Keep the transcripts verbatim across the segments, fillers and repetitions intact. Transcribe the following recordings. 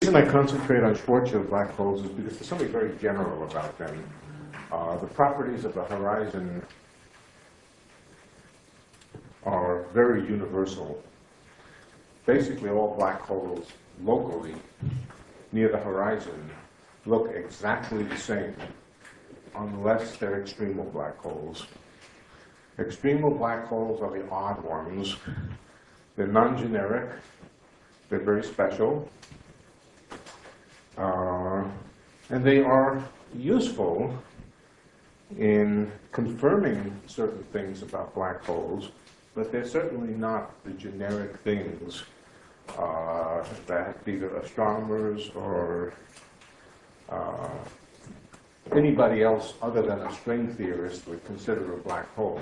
reason I concentrate on Schwarzschild black holes is because there's something very general about them. Uh, the properties of the horizon are very universal. Basically, all black holes locally near the horizon look exactly the same, unless they're extremal black holes. Extremal black holes are the odd ones. They're non-generic. They're very special. Uh, and they are useful in confirming certain things about black holes, but they're certainly not the generic things uh, that either astronomers or uh, anybody else other than a string theorist would consider a black hole.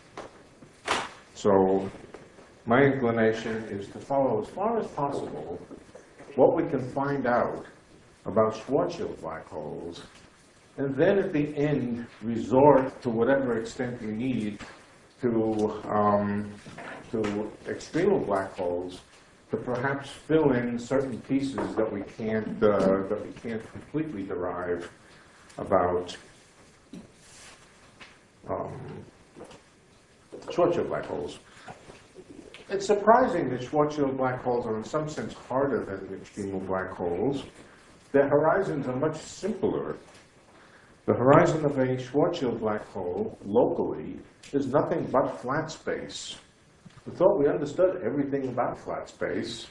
So my inclination is to follow as far as possible what we can find out about Schwarzschild black holes, and then at the end resort to whatever extent we need to, um, to extremal black holes to perhaps fill in certain pieces that we can't, uh, that we can't completely derive about um, Schwarzschild black holes. It's surprising that Schwarzschild black holes are in some sense harder than extremal black holes. Their horizons are much simpler. The horizon of a Schwarzschild black hole locally is nothing but flat space. We thought we understood everything about flat space.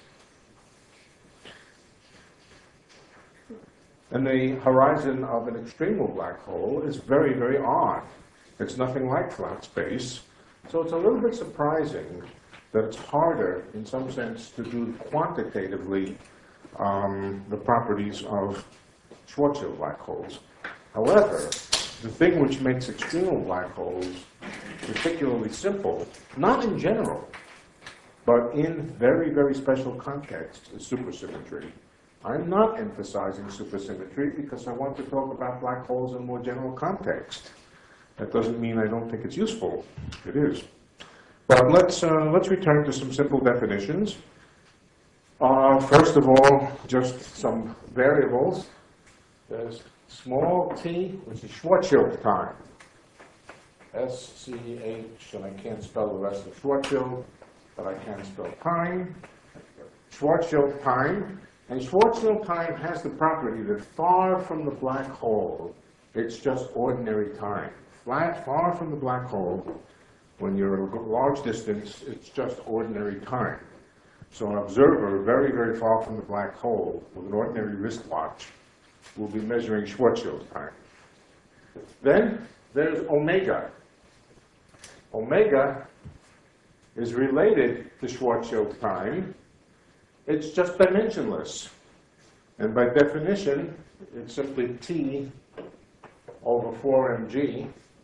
And the horizon of an extremal black hole is very, very odd. It's nothing like flat space. So it's a little bit surprising that it's harder, in some sense, to do quantitatively um, the properties of Schwarzschild black holes. However, the thing which makes extremal black holes particularly simple, not in general, but in very, very special contexts, is supersymmetry. I'm not emphasizing supersymmetry because I want to talk about black holes in more general context. That doesn't mean I don't think it's useful. It is. But let's, uh, let's return to some simple definitions. Uh, first of all, just some variables. There's small t, which is Schwarzschild time. S C H, and I can't spell the rest of Schwarzschild, but I can spell time. Schwarzschild time. And Schwarzschild time has the property that far from the black hole, it's just ordinary time. Flat, far from the black hole, when you're a large distance, it's just ordinary time. So an observer very, very far from the black hole with an ordinary wristwatch will be measuring Schwarzschild time. Then there's omega. Omega is related to Schwarzschild time. It's just dimensionless. And by definition, it's simply T over four m g.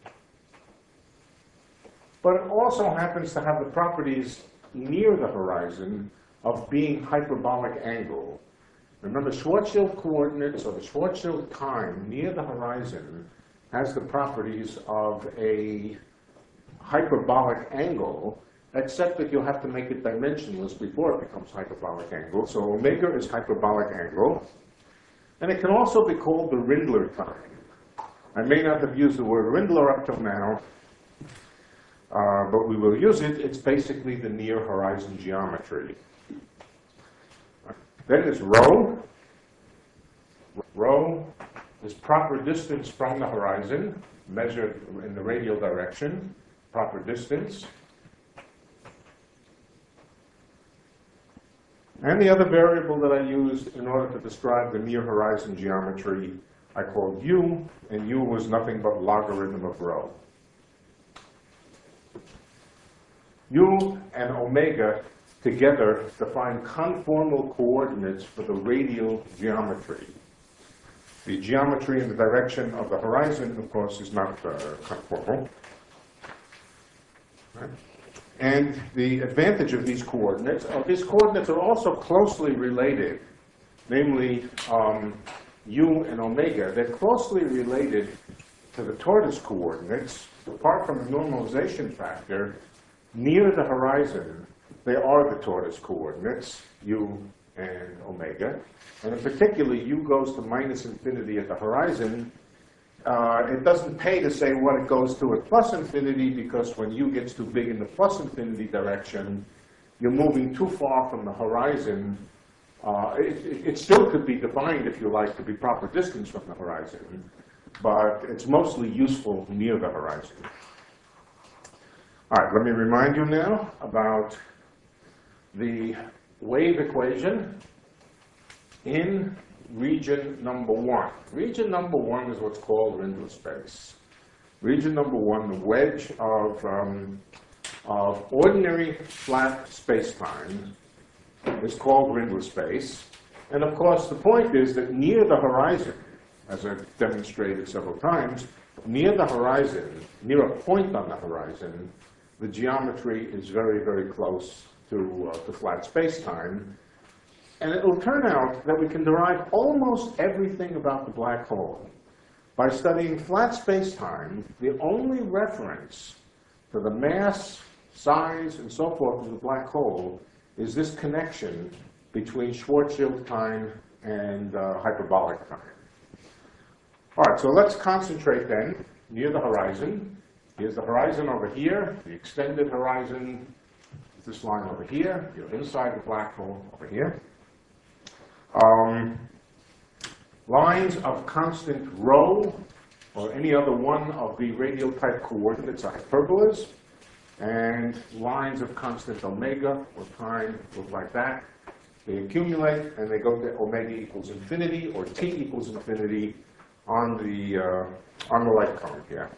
But it also happens to have the properties near the horizon of being hyperbolic angle. Remember, Schwarzschild coordinates, or the Schwarzschild time near the horizon, has the properties of a hyperbolic angle, except that you'll have to make it dimensionless before it becomes hyperbolic angle. So omega is hyperbolic angle. And it can also be called the Rindler time. I may not have used the word Rindler up till now, uh, but we will use it. It's basically the near horizon geometry. Then there's rho. Rho is proper distance from the horizon, measured in the radial direction, proper distance. And the other variable that I used in order to describe the near horizon geometry, I called u, and u was nothing but logarithm of rho. U and omega together define conformal coordinates for the radial geometry. The geometry in the direction of the horizon, of course, is not uh, conformal. Right? And the advantage of these coordinates, uh, these coordinates are also closely related, namely um, u and omega. They're closely related to the tortoise coordinates. Apart from the normalization factor, near the horizon, they are the tortoise coordinates, u and omega. And in particular, u goes to minus infinity at the horizon. Uh, it doesn't pay to say what it goes to at plus infinity, because when u gets too big in the plus infinity direction, you're moving too far from the horizon. Uh, it, it still could be defined, if you like, to be proper distance from the horizon, but it's mostly useful near the horizon. All right, let me remind you now about the wave equation in region number one. Region number one is what's called Rindler space. Region number one, the wedge of, um, of ordinary flat space-time, is called Rindler space. And of course, the point is that near the horizon, as I've demonstrated several times, near the horizon, near a point on the horizon, the geometry is very, very close to, uh, to flat space-time. And it will turn out that we can derive almost everything about the black hole by studying flat space-time. The only reference to the mass, size, and so forth of the black hole is this connection between Schwarzschild time and uh, hyperbolic time. All right, so let's concentrate then near the horizon. Here's the horizon over here, the extended horizon, this line over here. You're inside the black hole over here. Um, lines of constant rho, or any other one of the radial type coordinates, are hyperbolas. And lines of constant omega, or time, look like that. They accumulate, and they go to omega equals infinity, or t equals infinity, on the, uh, on the light cone here.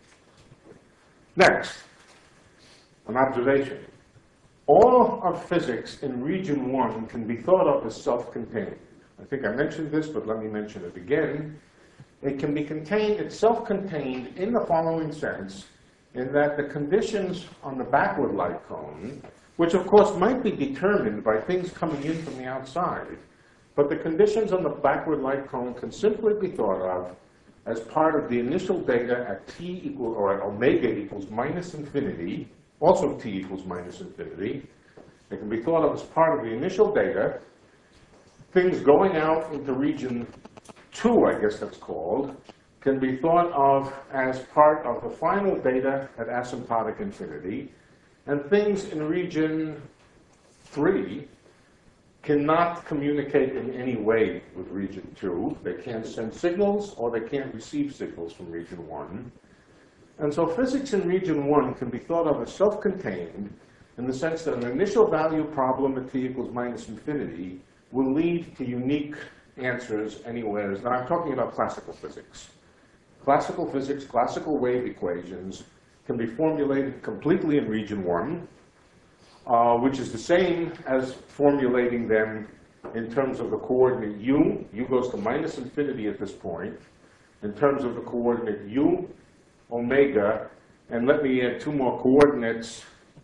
Next, an observation. All of physics in region one can be thought of as self-contained. I think I mentioned this, but let me mention it again. It can be contained, it's self-contained in the following sense, in that the conditions on the backward light cone, which of course might be determined by things coming in from the outside, but the conditions on the backward light cone can simply be thought of as part of the initial data at t equal, or at omega equals minus infinity, also t equals minus infinity. It can be thought of as part of the initial data. Things going out into region two, I guess that's called, can be thought of as part of the final data at asymptotic infinity. And things in region three cannot communicate in any way with region two. They can't send signals, or they can't receive signals from region one. And so physics in region one can be thought of as self-contained in the sense that an initial value problem at t equals minus infinity will lead to unique answers anywhere. Now I'm talking about classical physics. Classical physics, classical wave equations can be formulated completely in region one, uh, which is the same as formulating them in terms of the coordinate u. U goes to minus infinity at this point. In terms of the coordinate u, omega, and let me add two more coordinates,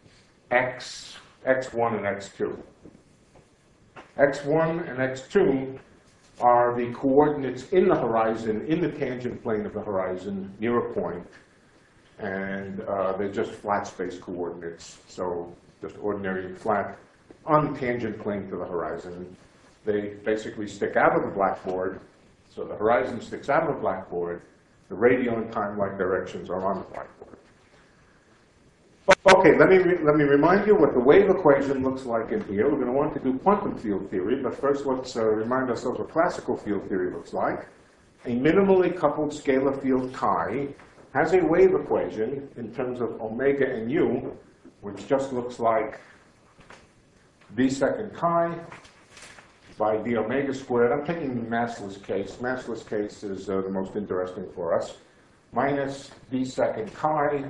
x, x one and x two. x one and x two are the coordinates in the horizon, in the tangent plane of the horizon, near a point. And uh, they're just flat space coordinates, so just ordinary flat on the tangent plane to the horizon. They basically stick out of the blackboard, so the horizon sticks out of the blackboard. The radial and time-like directions are on the blackboard. Okay, let me, let me remind you what the wave equation looks like in here. We're going to want to do quantum field theory, but first let's uh, remind ourselves what classical field theory looks like. A minimally coupled scalar field chi has a wave equation in terms of omega and u, which just looks like d second chi by d omega squared. I'm taking the massless case. Massless case is uh, the most interesting for us. Minus d second chi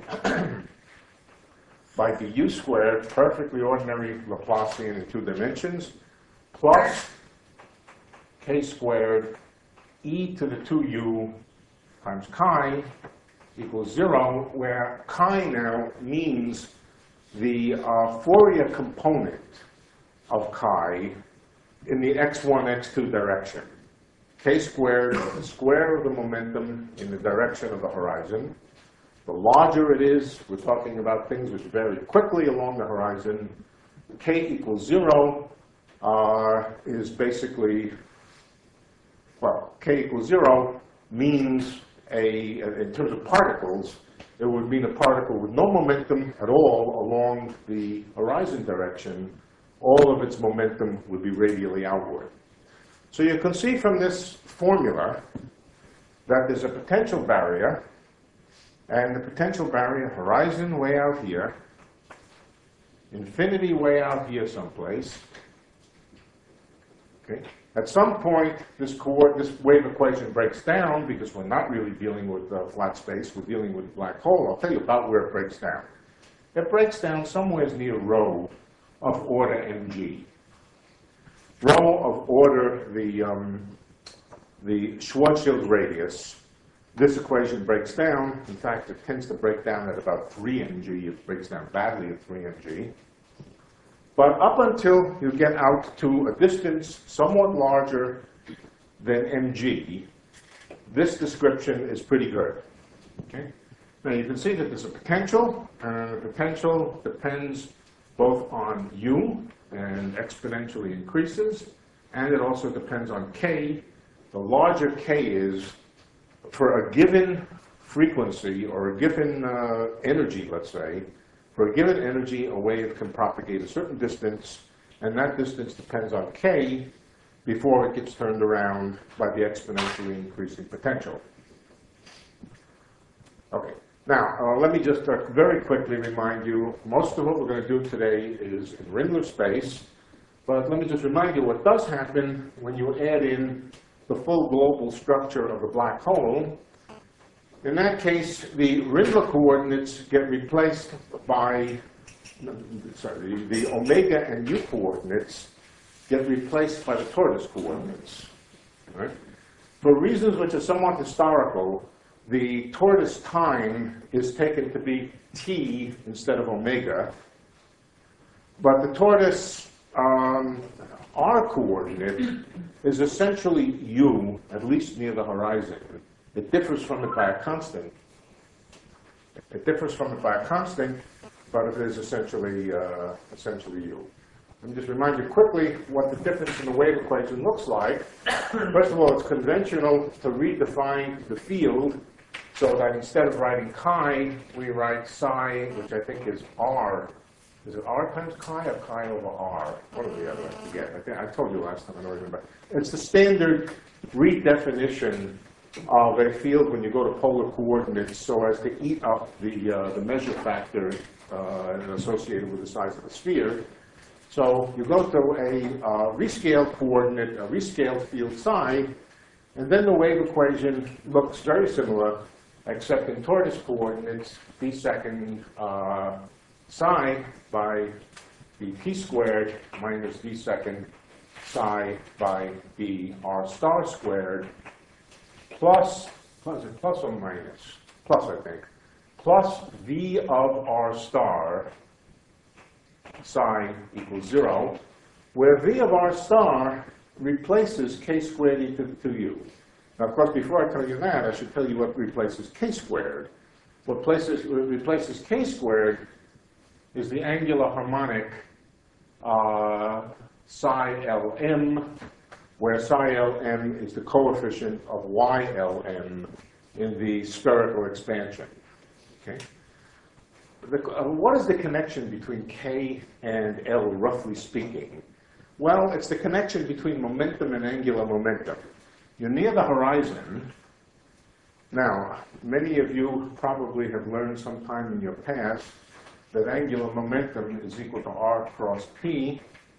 by du squared, perfectly ordinary Laplacian in two dimensions, plus k squared e to the two u times chi equals zero, where chi now means the uh, Fourier component of chi in the x one, x two direction. K squared is the square of the momentum in the direction of the horizon. The larger it is, we're talking about things which vary quickly along the horizon. K equals zero. uh, is basically, well, k equals zero means a, in terms of particles, it would mean a particle with no momentum at all along the horizon direction. All of its momentum would be radially outward. So you can see from this formula that there's a potential barrier, and the potential barrier, horizon way out here, infinity way out here someplace. Okay. At some point, this, this wave equation breaks down because we're not really dealing with uh, flat space, we're dealing with a black hole. I'll tell you about where it breaks down. It breaks down somewhere near rho of order mg. Rho of order the, um, the Schwarzschild radius. This equation breaks down. In fact, it tends to break down at about three mg. It breaks down badly at three mg. But up until you get out to a distance somewhat larger than mg, this description is pretty good. Okay? Now you can see that there's a potential, and the potential depends both on u, and exponentially increases, and it also depends on k. The larger k is, for a given frequency or a given uh, energy, let's say, for a given energy, a wave can propagate a certain distance, and that distance depends on k before it gets turned around by the exponentially increasing potential. Okay, now uh, let me just uh, very quickly remind you, most of what we're going to do today is in Rindler space, but let me just remind you what does happen when you add in the full global structure of a black hole. In that case, the Rindler coordinates get replaced by, sorry, the, the omega and u coordinates get replaced by the tortoise coordinates. Right? For reasons which are somewhat historical, the tortoise time is taken to be t instead of omega, but the tortoise um, r coordinate is essentially u, at least near the horizon. It differs from it by a constant. It differs from it by a constant, but it is essentially, uh, essentially u. Let me just remind you quickly what the difference in the wave equation looks like. First of all, it's conventional to redefine the field so that instead of writing chi, we write psi, which I think is r. Is it r times chi or chi over r? One or the other, I forget. I, think, I told you last time, I don't remember. It's the standard redefinition of a field when you go to polar coordinates so as to eat up the, uh, the measure factor uh, associated with the size of the sphere. So you go to a uh, rescaled coordinate, a rescaled field psi, and then the wave equation looks very similar, except in tortoise coordinates, d second uh, psi by the p squared minus d second psi by the r star squared plus, plus, plus or minus, plus I think, plus v of r star psi equals zero, where v of r star replaces k squared e to the two u. Now, of course, before I tell you that, I should tell you what replaces k squared. What places, what replaces k squared is the angular harmonic uh, psi Lm, where psi Lm is the coefficient of y Lm in the spherical expansion. Okay? The, uh, what is the connection between k and L, roughly speaking? Well, it's the connection between momentum and angular momentum. You're near the horizon. Now, many of you probably have learned sometime in your past that angular momentum is equal to r cross p.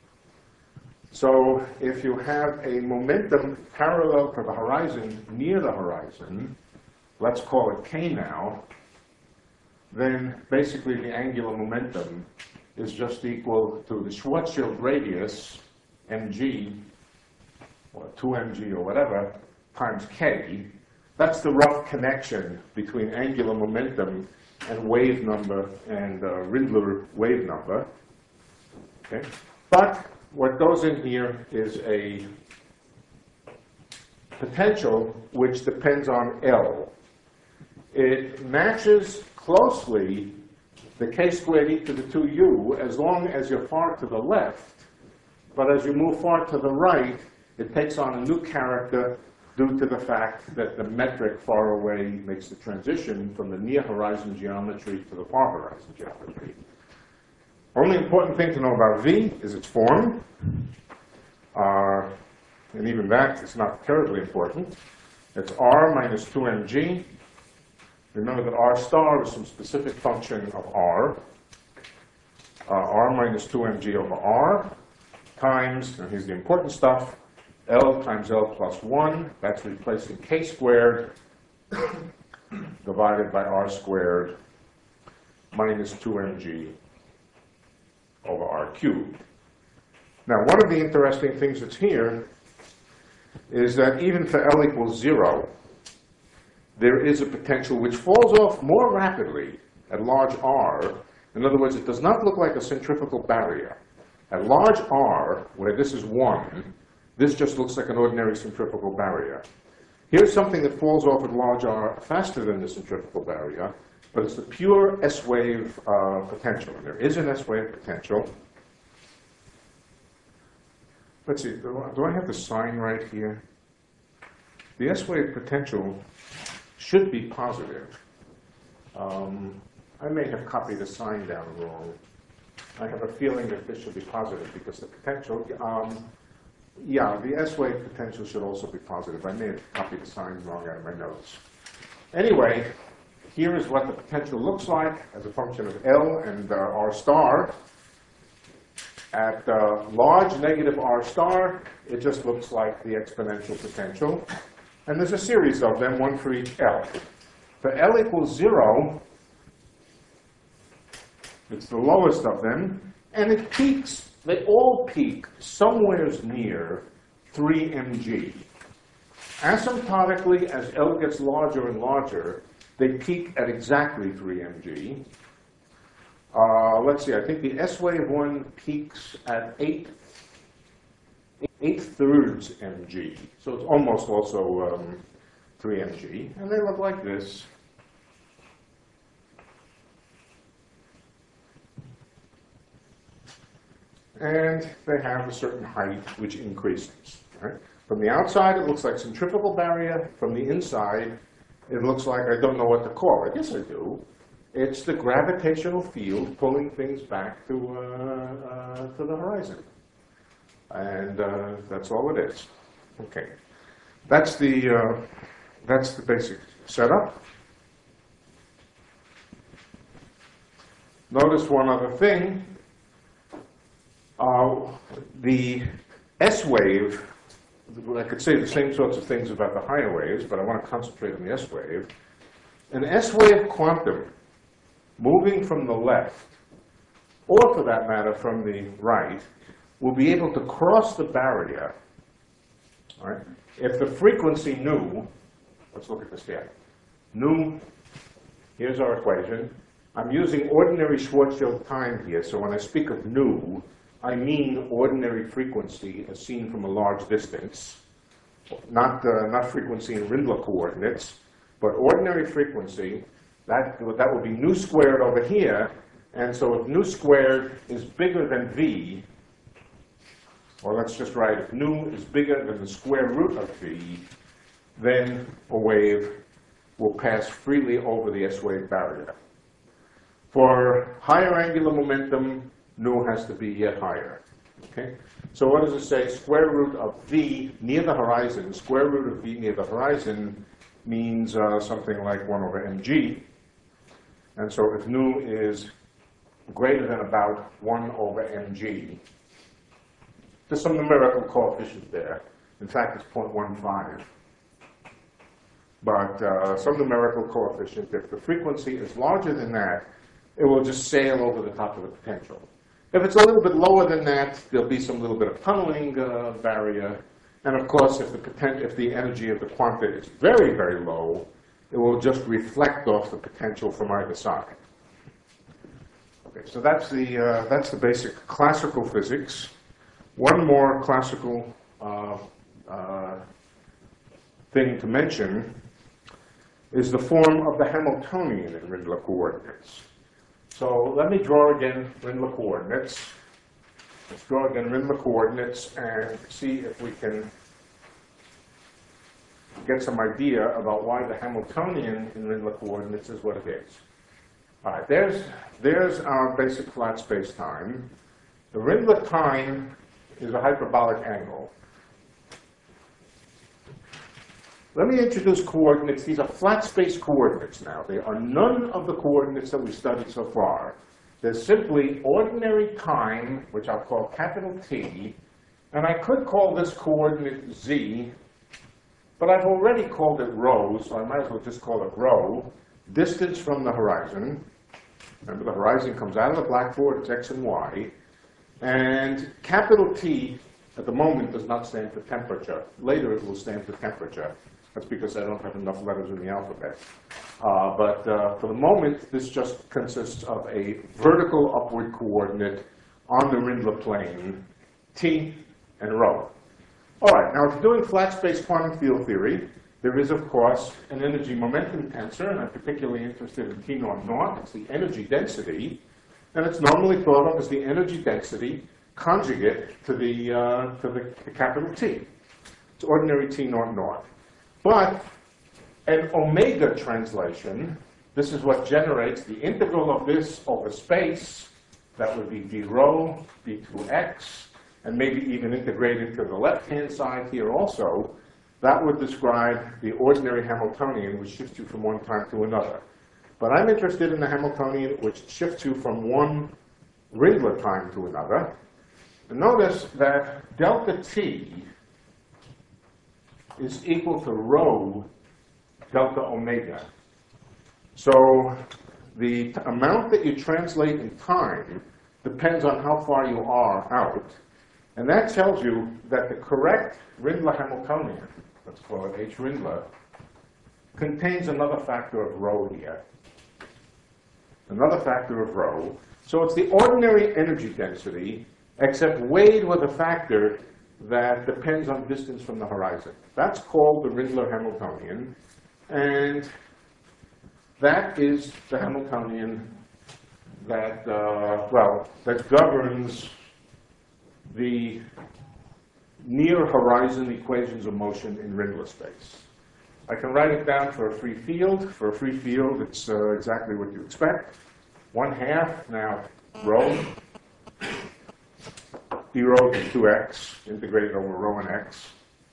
So if you have a momentum parallel to the horizon, near the horizon, let's call it k now, then basically the angular momentum is just equal to the Schwarzschild radius, mg, or two mg or whatever, times k. That's the rough connection between angular momentum and wave number and uh, Rindler wave number. Okay? But what goes in here is a potential which depends on L. It matches closely the k squared e to the two u as long as you're far to the left But as you move far to the right, it takes on a new character due to the fact that the metric far away makes the transition from the near horizon geometry to the far horizon geometry. Only important thing to know about V is its form. Uh, and even that is not terribly important. It's R minus two m g. Remember that R star is some specific function of R. Uh, R minus two m g over R times, and here's the important stuff, L times L plus one. That's replacing K squared divided by R squared minus two m g over R cubed. Now, one of the interesting things that's here is that even for L equals zero, there is a potential which falls off more rapidly at large R. In other words, it does not look like a centrifugal barrier. At large R, where this is one, this just looks like an ordinary centrifugal barrier. Here's something that falls off at large R faster than the centrifugal barrier, but it's the pure S-wave uh, potential. And there is an S-wave potential. Let's see, do I have the sign right here? The S-wave potential should be positive. Um, I may have copied the sign down wrong. I have a feeling that this should be positive because the potential, um, yeah, the S-wave potential should also be positive. I may have copied the sign wrong out of my notes. Anyway, here is what the potential looks like as a function of L and uh, R star. At uh, large negative R star, it just looks like the exponential potential. And there's a series of them, one for each L. For L equals zero, it's the lowest of them, and it peaks, they all peak somewhere near three m g. Asymptotically, as L gets larger and larger, they peak at exactly three m g. Uh, let's see, I think the S-wave one peaks at eight, eight thirds mg. So it's almost also um, three m g. And they look like this. And they have a certain height which increases. Right? From the outside, it looks like centrifugal barrier. From the inside, it looks like I don't know what to call it. Yes, I do. It's the gravitational field pulling things back to, uh, uh, to the horizon. And uh, that's all it is. Okay. That's the, uh, that's the basic setup. Notice one other thing. Uh, the S-wave, I could say the same sorts of things about the higher waves, but I want to concentrate on the S-wave. An S-wave quantum moving from the left, or for that matter from the right, will be able to cross the barrier. All right? If the frequency nu, let's look at this here. Nu, here's our equation. I'm using ordinary Schwarzschild time here, so when I speak of nu, I mean ordinary frequency as seen from a large distance, not, uh, not frequency in Rindler coordinates, but ordinary frequency. That, that would be nu squared over here, and so if nu squared is bigger than v, or let's just write if nu is bigger than the square root of v, then a wave will pass freely over the S-wave barrier. For higher angular momentum, nu has to be yet higher. Okay? So what does it say? Square root of v near the horizon, square root of v near the horizon means uh, something like one over mg. And so if nu is greater than about one over mg, there's some numerical coefficient there. In fact, it's zero point one five. But uh, some numerical coefficient, if the frequency is larger than that, it will just sail over the top of the potential. If it's a little bit lower than that, there'll be some little bit of tunneling uh, barrier. And of course, if the, poten if the energy of the quanta is very, very low, it will just reflect off the potential from either side. Okay, so that's the, uh, that's the basic classical physics. One more classical uh, uh, thing to mention is the form of the Hamiltonian in Rindler coordinates. So let me draw again Rindler coordinates. Let's draw again Rindler coordinates and see if we can get some idea about why the Hamiltonian in Rindler coordinates is what it is. All right, there's, there's our basic flat space-time. The Rindler time is a hyperbolic angle. Let me introduce coordinates. These are flat space coordinates now. They are none of the coordinates that we studied so far. They're simply ordinary time, which I'll call capital T, and I could call this coordinate Z, but I've already called it rho, so I might as well just call it rho, distance from the horizon. Remember, the horizon comes out of the blackboard, it's x and y, and capital T at the moment does not stand for temperature. Later it will stand for temperature. That's because I don't have enough letters in the alphabet. Uh, but uh, for the moment, this just consists of a vertical upward coordinate on the Rindler plane, T and rho. All right, now if you're doing flat space quantum field theory, there is, of course, an energy momentum tensor, and I'm particularly interested in T naught naught. It's the energy density, and it's normally thought of as the energy density conjugate to the, uh, to the, the capital T. It's ordinary T naught naught. But an omega translation, this is what generates the integral of this over space. That would be d rho, d two x, and maybe even integrated to the left-hand side here also. That would describe the ordinary Hamiltonian, which shifts you from one time to another. But I'm interested in the Hamiltonian, which shifts you from one Rindler time to another. And notice that delta t is equal to rho delta omega. So the amount that you translate in time depends on how far you are out. And that tells you that the correct Rindler Hamiltonian, let's call it H Rindler, contains another factor of rho here. Another factor of rho. So it's the ordinary energy density, except weighed with a factor that depends on distance from the horizon. That's called the Rindler Hamiltonian, and that is the Hamiltonian that, uh, well, that governs the near-horizon equations of motion in Rindler space. I can write it down for a free field. For a free field, it's uh, exactly what you expect. One half, now rho, d rho to two x, integrated over rho and x.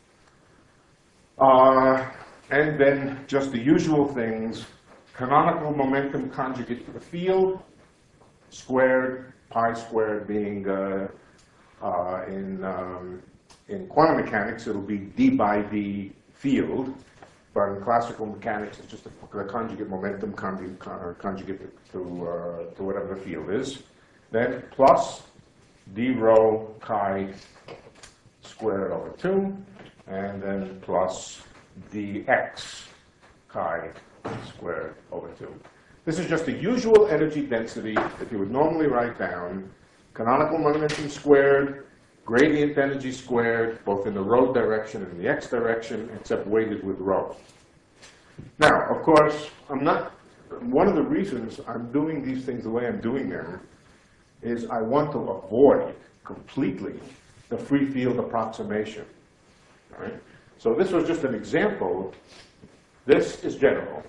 Uh, and then just the usual things, canonical momentum conjugate to the field, squared, pi squared being, uh, uh, in, um, in quantum mechanics, it'll be d by d field. But in classical mechanics, it's just a, a conjugate momentum conjugate, or conjugate to, uh, to whatever the field is. Then plus d rho chi squared over two, and then plus dx chi squared over two. This is just the usual energy density that you would normally write down. Canonical momentum squared, gradient energy squared, both in the rho direction and the x direction, except weighted with rho. Now, of course, I'm not, one of the reasons I'm doing these things the way I'm doing them is I want to avoid completely the free field approximation. Right? So this was just an example. This is general.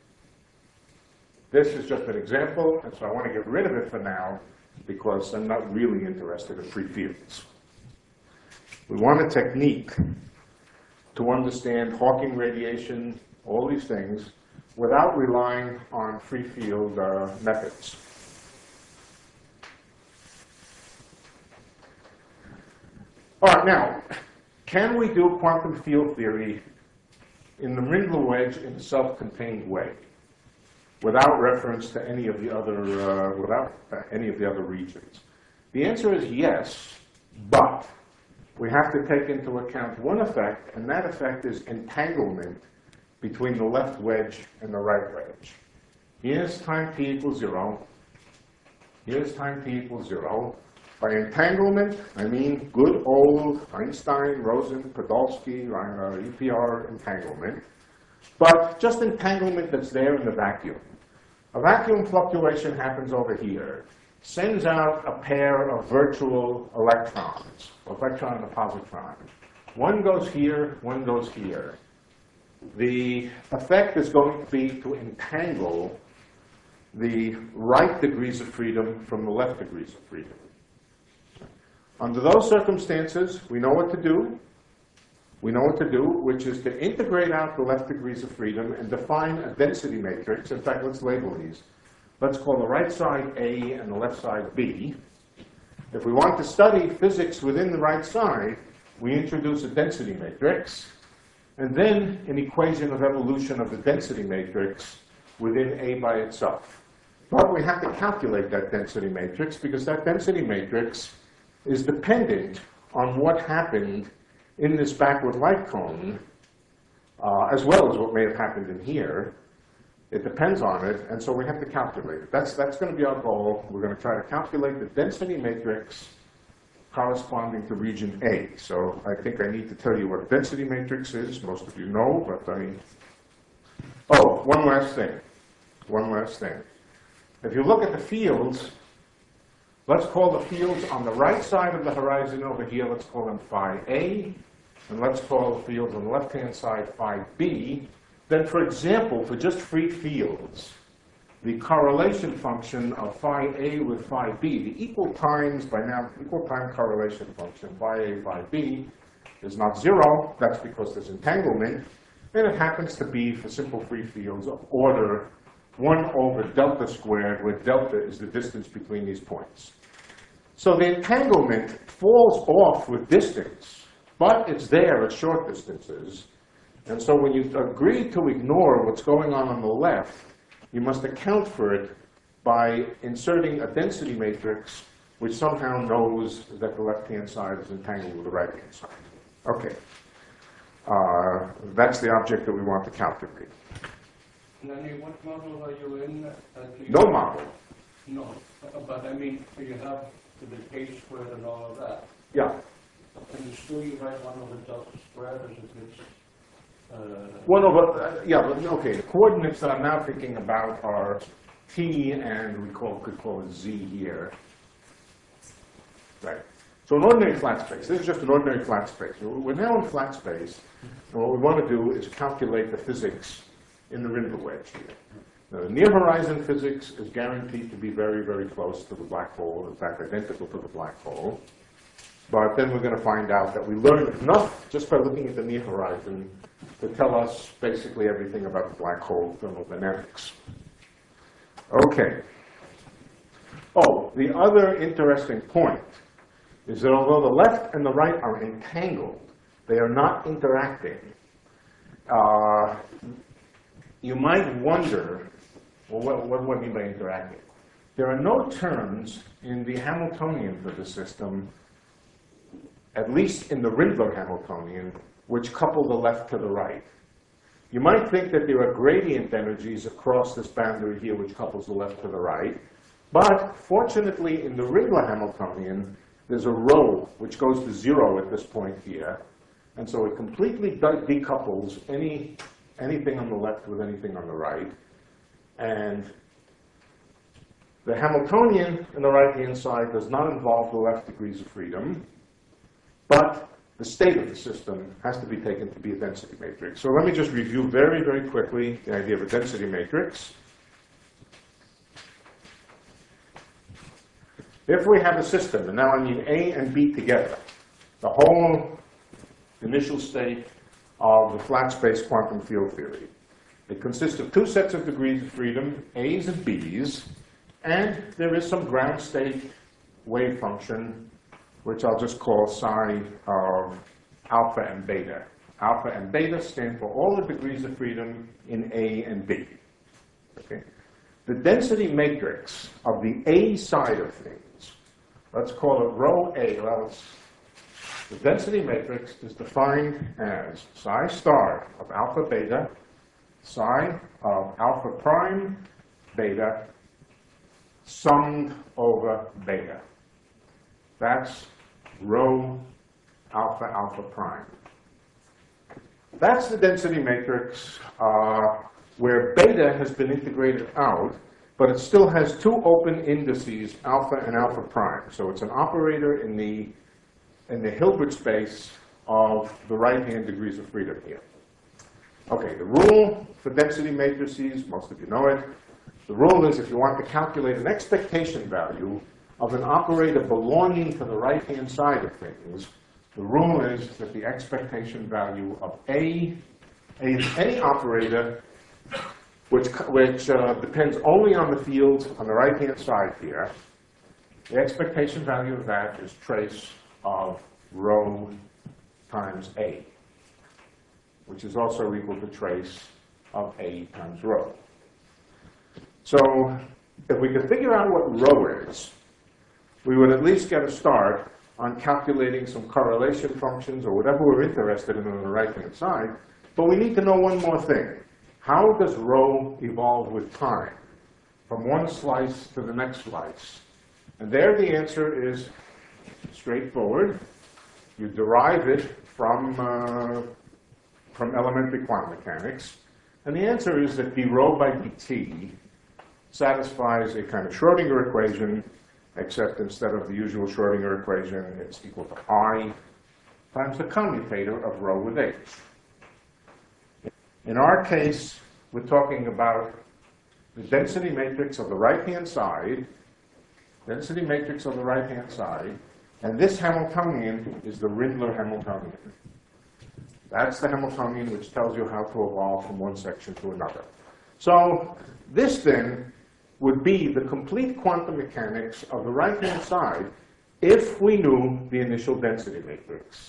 This is just an example, and so I want to get rid of it for now because I'm not really interested in free fields. We want a technique to understand Hawking radiation, all these things, without relying on free field uh, methods. All right, now, can we do quantum field theory in the Rindler wedge in a self-contained way, without reference to any of the other, uh, without uh, any of the other regions? The answer is yes, but we have to take into account one effect, and that effect is entanglement between the left wedge and the right wedge. Here's time t equals zero. Here's time t equals zero. By entanglement, I mean good old Einstein, Rosen, Podolsky, uh, E P R entanglement, but just entanglement that's there in the vacuum. A vacuum fluctuation happens over here. sends out a pair of virtual electrons, electron and a positron. One goes here, one goes here. The effect is going to be to entangle the right degrees of freedom from the left degrees of freedom. Under those circumstances, we know what to do. We know what to do, which is to integrate out the left degrees of freedom and define a density matrix. In fact, let's label these. Let's call the right side A and the left side B. If we want to study physics within the right side, we introduce a density matrix, and then an equation of evolution of the density matrix within A by itself. But we have to calculate that density matrix, because that density matrix is dependent on what happened in this backward light cone, uh, as well as what may have happened in here. It depends on it, and so we have to calculate it. That's, that's going to be our goal. We're going to try to calculate the density matrix corresponding to region A. So I think I need to tell you what a density matrix is. Most of you know, but I mean... Oh, one last thing. One last thing. If you look at the fields, let's call the fields on the right side of the horizon over here, let's call them phi A, and let's call the fields on the left-hand side phi B. Then, for example, for just free fields, the correlation function of phi A with phi B, the equal times, by now, equal time correlation function, phi A, phi B, is not zero. That's because there's entanglement. And it happens to be, for simple free fields, of order one over delta squared, where delta is the distance between these points. So the entanglement falls off with distance, but it's there at short distances. And so when you agree to ignore what's going on on the left, you must account for it by inserting a density matrix which somehow knows that the left-hand side is entangled with the right-hand side. Okay. Uh, that's the object that we want to calculate. Nanny, what model are you in? Uh, you No model. No, but I mean, you have the k squared and all of that. Yeah. Can you still you write one over delta squared as it is? Uh, One over, uh, yeah, but okay, the coordinates that I'm now thinking about are t and we call, could call it z here. Right. So an ordinary flat space. This is just an ordinary flat space. We're now in flat space, and what we want to do is calculate the physics in the Rindle wedge here. Now, the near horizon physics is guaranteed to be very, very close to the black hole, in fact, identical to the black hole. But then we're going to find out that we learned enough just by looking at the near horizon to tell us basically everything about the black hole thermodynamics. Okay. Oh, the other interesting point is that although the left and the right are entangled, they are not interacting. Uh, you might wonder, well, what, what do I mean by interacting? There are no terms in the Hamiltonian for the system, at least in the Rindler Hamiltonian, which couple the left to the right. You might think that there are gradient energies across this boundary here which couples the left to the right. But fortunately, in the Rindler Hamiltonian, there's a rho which goes to zero at this point here. And so it completely de decouples any, anything on the left with anything on the right. And the Hamiltonian on the right-hand side does not involve the left degrees of freedom. But the state of the system has to be taken to be a density matrix. So let me just review very, very quickly the idea of a density matrix. If we have a system, and now I mean A and B together, the whole initial state of the flat space quantum field theory. It consists of two sets of degrees of freedom, A's and B's, and there is some ground state wave function, which I'll just call psi of alpha and beta. Alpha and beta stand for all the degrees of freedom in A and B. Okay? The density matrix of the A side of things, let's call it rho A. Well, it's, the density matrix is defined as psi star of alpha beta, psi of alpha prime beta, summed over beta. That's rho alpha alpha prime. That's the density matrix uh, where beta has been integrated out. but it still has two open indices, alpha and alpha prime. So it's an operator in the, in the Hilbert space of the right-hand degrees of freedom here. Okay, the rule for density matrices, most of you know it. The rule is if you want to calculate an expectation value of an operator belonging to the right-hand side of things, the rule is that the expectation value of A, A is any operator which, which uh, depends only on the field on the right-hand side here. The expectation value of that is trace of rho times A, which is also equal to trace of A times rho. So if we can figure out what rho is, we would at least get a start on calculating some correlation functions or whatever we're interested in on the right-hand side. But we need to know one more thing. How does rho evolve with time from one slice to the next slice? And there the answer is straightforward. You derive it from, uh, from elementary quantum mechanics. And the answer is that d rho by dt satisfies a kind of Schrodinger equation, except instead of the usual Schrodinger equation, it's equal to I times the commutator of rho with h. In our case, we're talking about the density matrix of the right-hand side, density matrix of the right-hand side, and this Hamiltonian is the Rindler Hamiltonian. That's the Hamiltonian which tells you how to evolve from one section to another. So this then would be the complete quantum mechanics of the right-hand side if we knew the initial density matrix.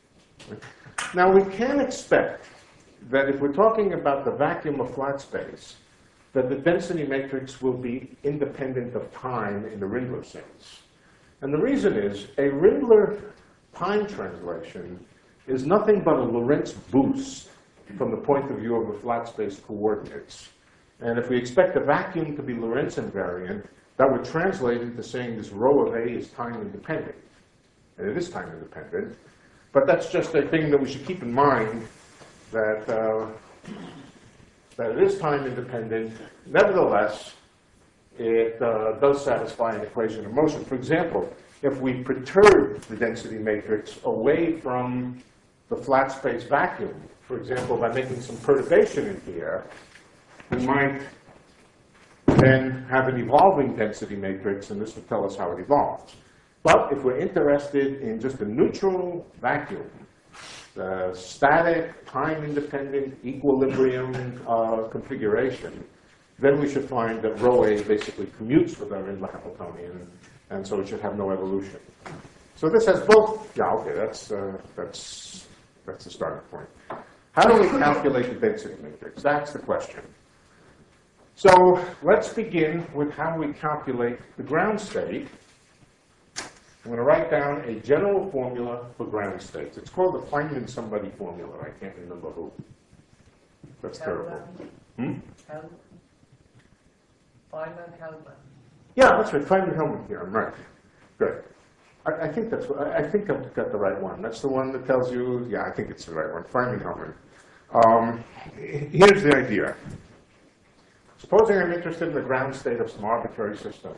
Now we can expect that if we're talking about the vacuum of flat space, that the density matrix will be independent of time in the Rindler sense. And the reason is, a Rindler time translation is nothing but a Lorentz boost from the point of view of the flat space coordinates. And if we expect the vacuum to be Lorentz invariant, that would translate into saying this rho of A is time independent. And it is time independent. But that's just a thing that we should keep in mind, that, uh, that it is time independent. Nevertheless, it uh, does satisfy an equation of motion. For example, if we perturb the density matrix away from the flat space vacuum, for example, by making some perturbation in here, we might then have an evolving density matrix, and this would tell us how it evolves. But if we're interested in just a neutral vacuum, the static, time-independent, equilibrium uh, configuration, then we should find that rho A basically commutes with our Rindler Hamiltonian, and so it should have no evolution. So this has both. Yeah, okay, that's uh, that's that's the starting point. How do we calculate the density matrix? That's the question. So let's begin with how we calculate the ground state. I'm going to write down a general formula for ground states. It's called the Feynman somebody formula. I can't remember who. That's terrible. Hmm? Feynman-Hellman. Yeah, that's right. Feynman-Hellman theorem. Right. Good. I, I think that's. What, I think I've got the right one. That's the one that tells you. Yeah, I think it's the right one. Feynman-Hellman. Um, here's the idea. Supposing I'm interested in the ground state of some arbitrary system.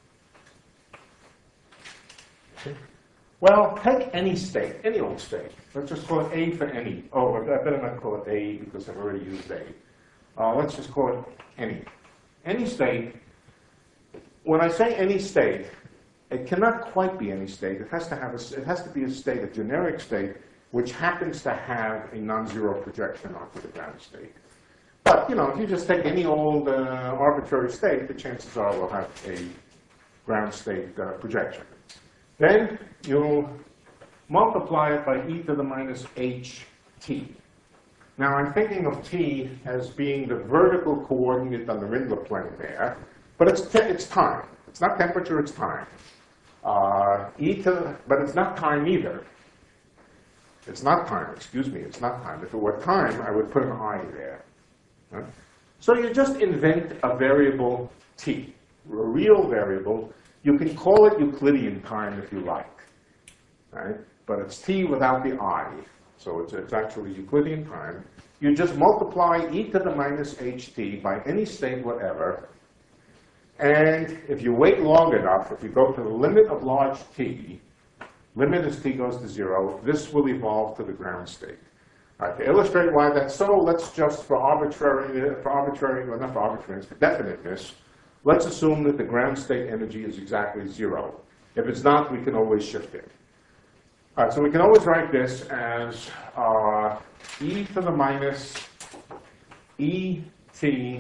Well, take any state, any old state. Let's just call it A for any. Oh, I better not call it A because I've already used A. Uh, let's just call it any. Any state. When I say any state, it cannot quite be any state. It has to have a, it has to be a state, a generic state, which happens to have a non-zero projection onto the ground state. But you know, if you just take any old uh, arbitrary state, the chances are we'll have a ground state uh, projection. Then you multiply it by e to the minus ht. Now I'm thinking of t as being the vertical coordinate on the Rindler plane there, but it's, it's time. It's not temperature, it's time. Uh, e to, but it's not time either. It's not time, excuse me, it's not time. If it were time, I would put an I there. Huh? So you just invent a variable t, a real variable. You can call it Euclidean time if you like, right? But it's t without the I, so it's, it's actually Euclidean time. You just multiply e to the minus ht by any state whatever, And if you wait long enough, if you go to the limit of large t, limit as t goes to zero, this will evolve to the ground state. All right, to illustrate why that's so, let's just, for arbitrary, for arbitrary, well not for arbitrariness, for definiteness, let's assume that the ground state energy is exactly zero. If it's not, we can always shift it. All right, so we can always write this as uh, e to the minus E t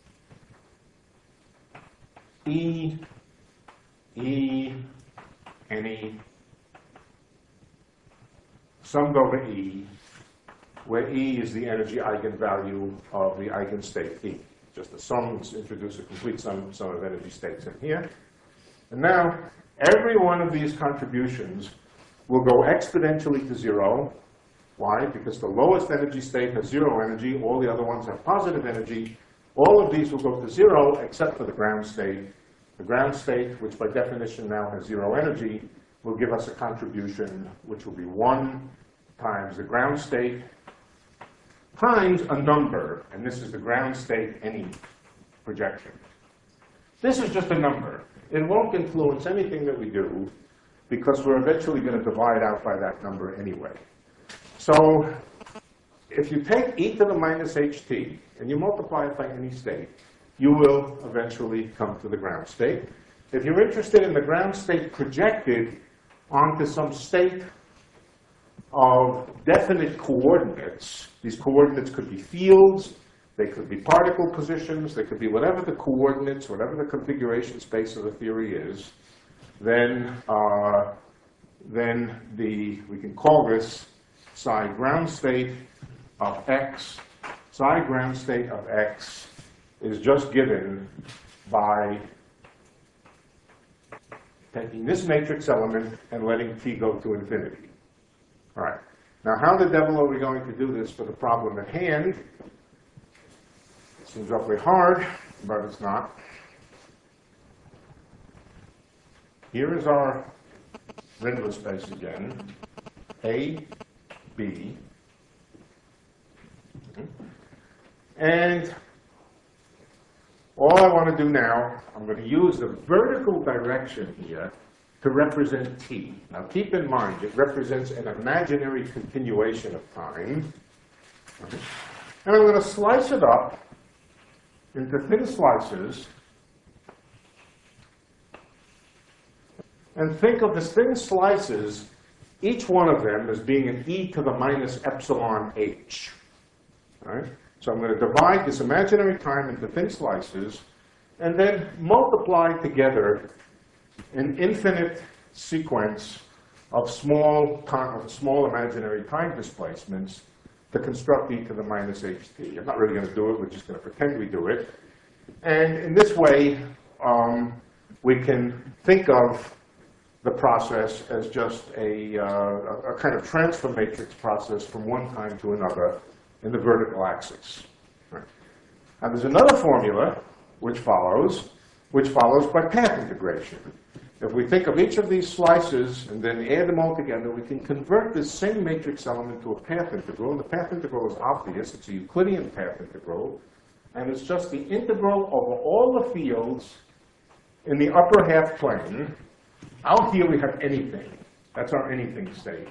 E E any summed over E, where E is the energy eigenvalue of the eigenstate E. Just the sum, introduce a complete sum, sum of energy states in here. And now, every one of these contributions will go exponentially to zero. Why? Because the lowest energy state has zero energy, all the other ones have positive energy. All of these will go to zero except for the ground state. The ground state, which by definition now has zero energy, will give us a contribution which will be one times the ground state times a number, and this is the ground state any projection. This is just a number. It won't influence anything that we do because we're eventually going to divide out by that number anyway. So if you take e to the minus ht and you multiply it by any state, you will eventually come to the ground state. If you're interested in the ground state projected onto some state of definite coordinates, these coordinates could be fields, they could be particle positions, they could be whatever the coordinates, whatever the configuration space of the theory is, then, uh, then the, we can call this psi ground state of x. Psi ground state of x is just given by taking this matrix element and letting t go to infinity. All right. Now, how the devil are we going to do this for the problem at hand? It seems awfully hard, but it's not. Here is our Rindler space again. A, B. And all I want to do now, I'm going to use the vertical direction here to represent t. Now keep in mind, it represents an imaginary continuation of time. And I'm going to slice it up into thin slices and think of the thin slices, each one of them as being an e to the minus epsilon h. All right? So I'm going to divide this imaginary time into thin slices and then multiply together an infinite sequence of small, time, of small imaginary time displacements to construct e to the minus ht. I'm not really going to do it. We're just going to pretend we do it. And in this way, um, we can think of the process as just a, uh, a kind of transfer matrix process from one time to another in the vertical axis. Right. Now there's another formula which follows, which follows by path integration. If we think of each of these slices and then add them all together, we can convert this same matrix element to a path integral. And the path integral is obvious. It's a Euclidean path integral. And it's just the integral over all the fields in the upper half plane. Out here we have anything. That's our anything state.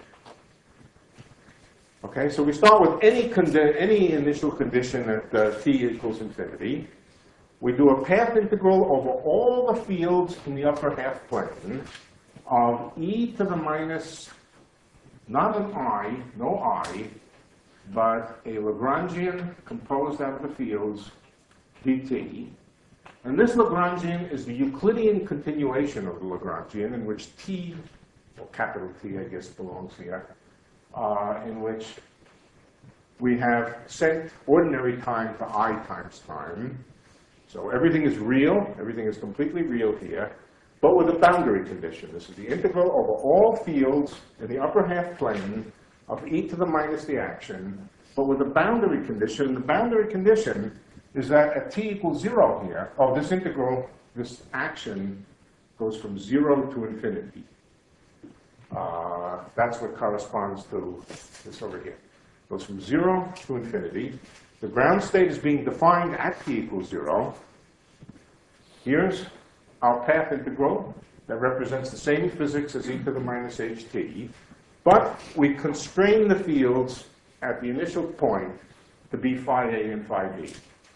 Okay, so we start with any, any initial condition at uh, t equals infinity. We do a path integral over all the fields in the upper half plane of e to the minus, not an I, no I, but a Lagrangian composed out of the fields dt. And this Lagrangian is the Euclidean continuation of the Lagrangian in which t, or capital T I guess belongs here, uh, in which we have set ordinary time to I times time. So everything is real, everything is completely real here, but with a boundary condition. This is the integral over all fields in the upper half plane of e to the minus the action, but with a boundary condition. The boundary condition is that at t equals zero here, oh, this integral, this action goes from zero to infinity. Uh, that's what corresponds to this over here. Goes from zero to infinity. The ground state is being defined at t equals zero. Here's our path integral that represents the same physics as e to the minus ht, but we constrain the fields at the initial point to be phi a and phi b.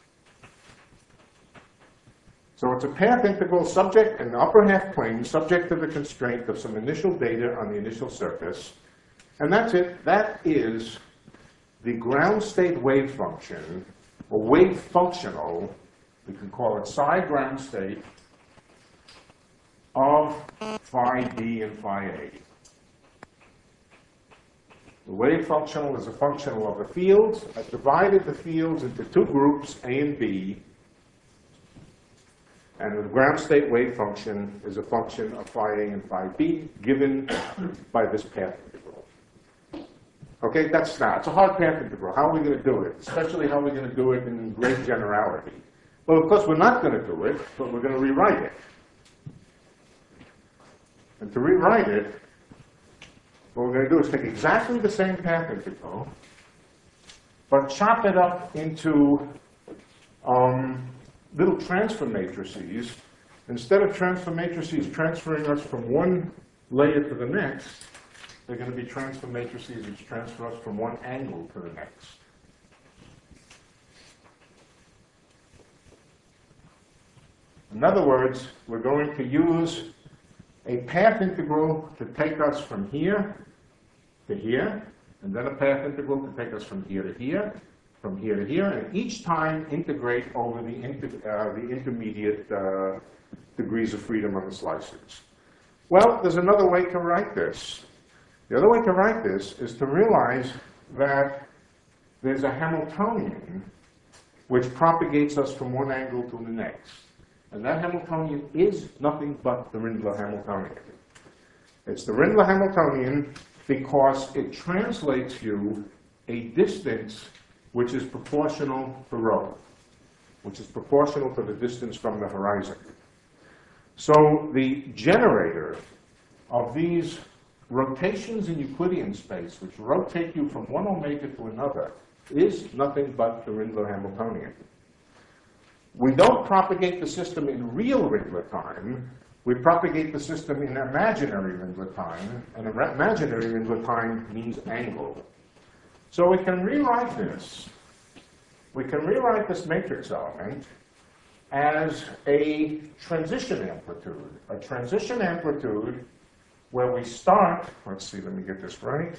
So it's a path integral subject in the upper half plane, subject to the constraint of some initial data on the initial surface. And that's it. That is the ground state wave function, or wave functional, we can call it psi ground state, of phi b and phi a. The wave functional is a functional of the fields. I've divided the fields into two groups, A and B. And the ground state wave function is a function of phi a and phi b given by this path integral. Okay, that's now, it's a hard path integral. How are we going to do it? Especially how are we going to do it in great generality? Well, of course, we're not going to do it, but we're going to rewrite it. And to rewrite it, what we're going to do is take exactly the same path integral, but chop it up into um, little transfer matrices. Instead of transfer matrices transferring us from one layer to the next, they're going to be transfer matrices which transfer us from one angle to the next. In other words, we're going to use a path integral to take us from here to here, and then a path integral to take us from here to here, from here to here, and each time integrate over the, inter, uh, the intermediate uh, degrees of freedom on the slices. Well, there's another way to write this. The other way to write this is to realize that there's a Hamiltonian which propagates us from one angle to the next. And that Hamiltonian is nothing but the Rindler Hamiltonian. It's the Rindler Hamiltonian because it translates you a distance which is proportional to rho, which is proportional to the distance from the horizon. So the generator of these rotations in Euclidean space, which rotate you from one omega to another, is nothing but the Rindler Hamiltonian. We don't propagate the system in real Rindler time. We propagate the system in imaginary Rindler time, and imaginary Rindler time means angle. So we can rewrite this. We can rewrite this matrix element as a transition amplitude. A transition amplitude where we start, let's see, let me get this right.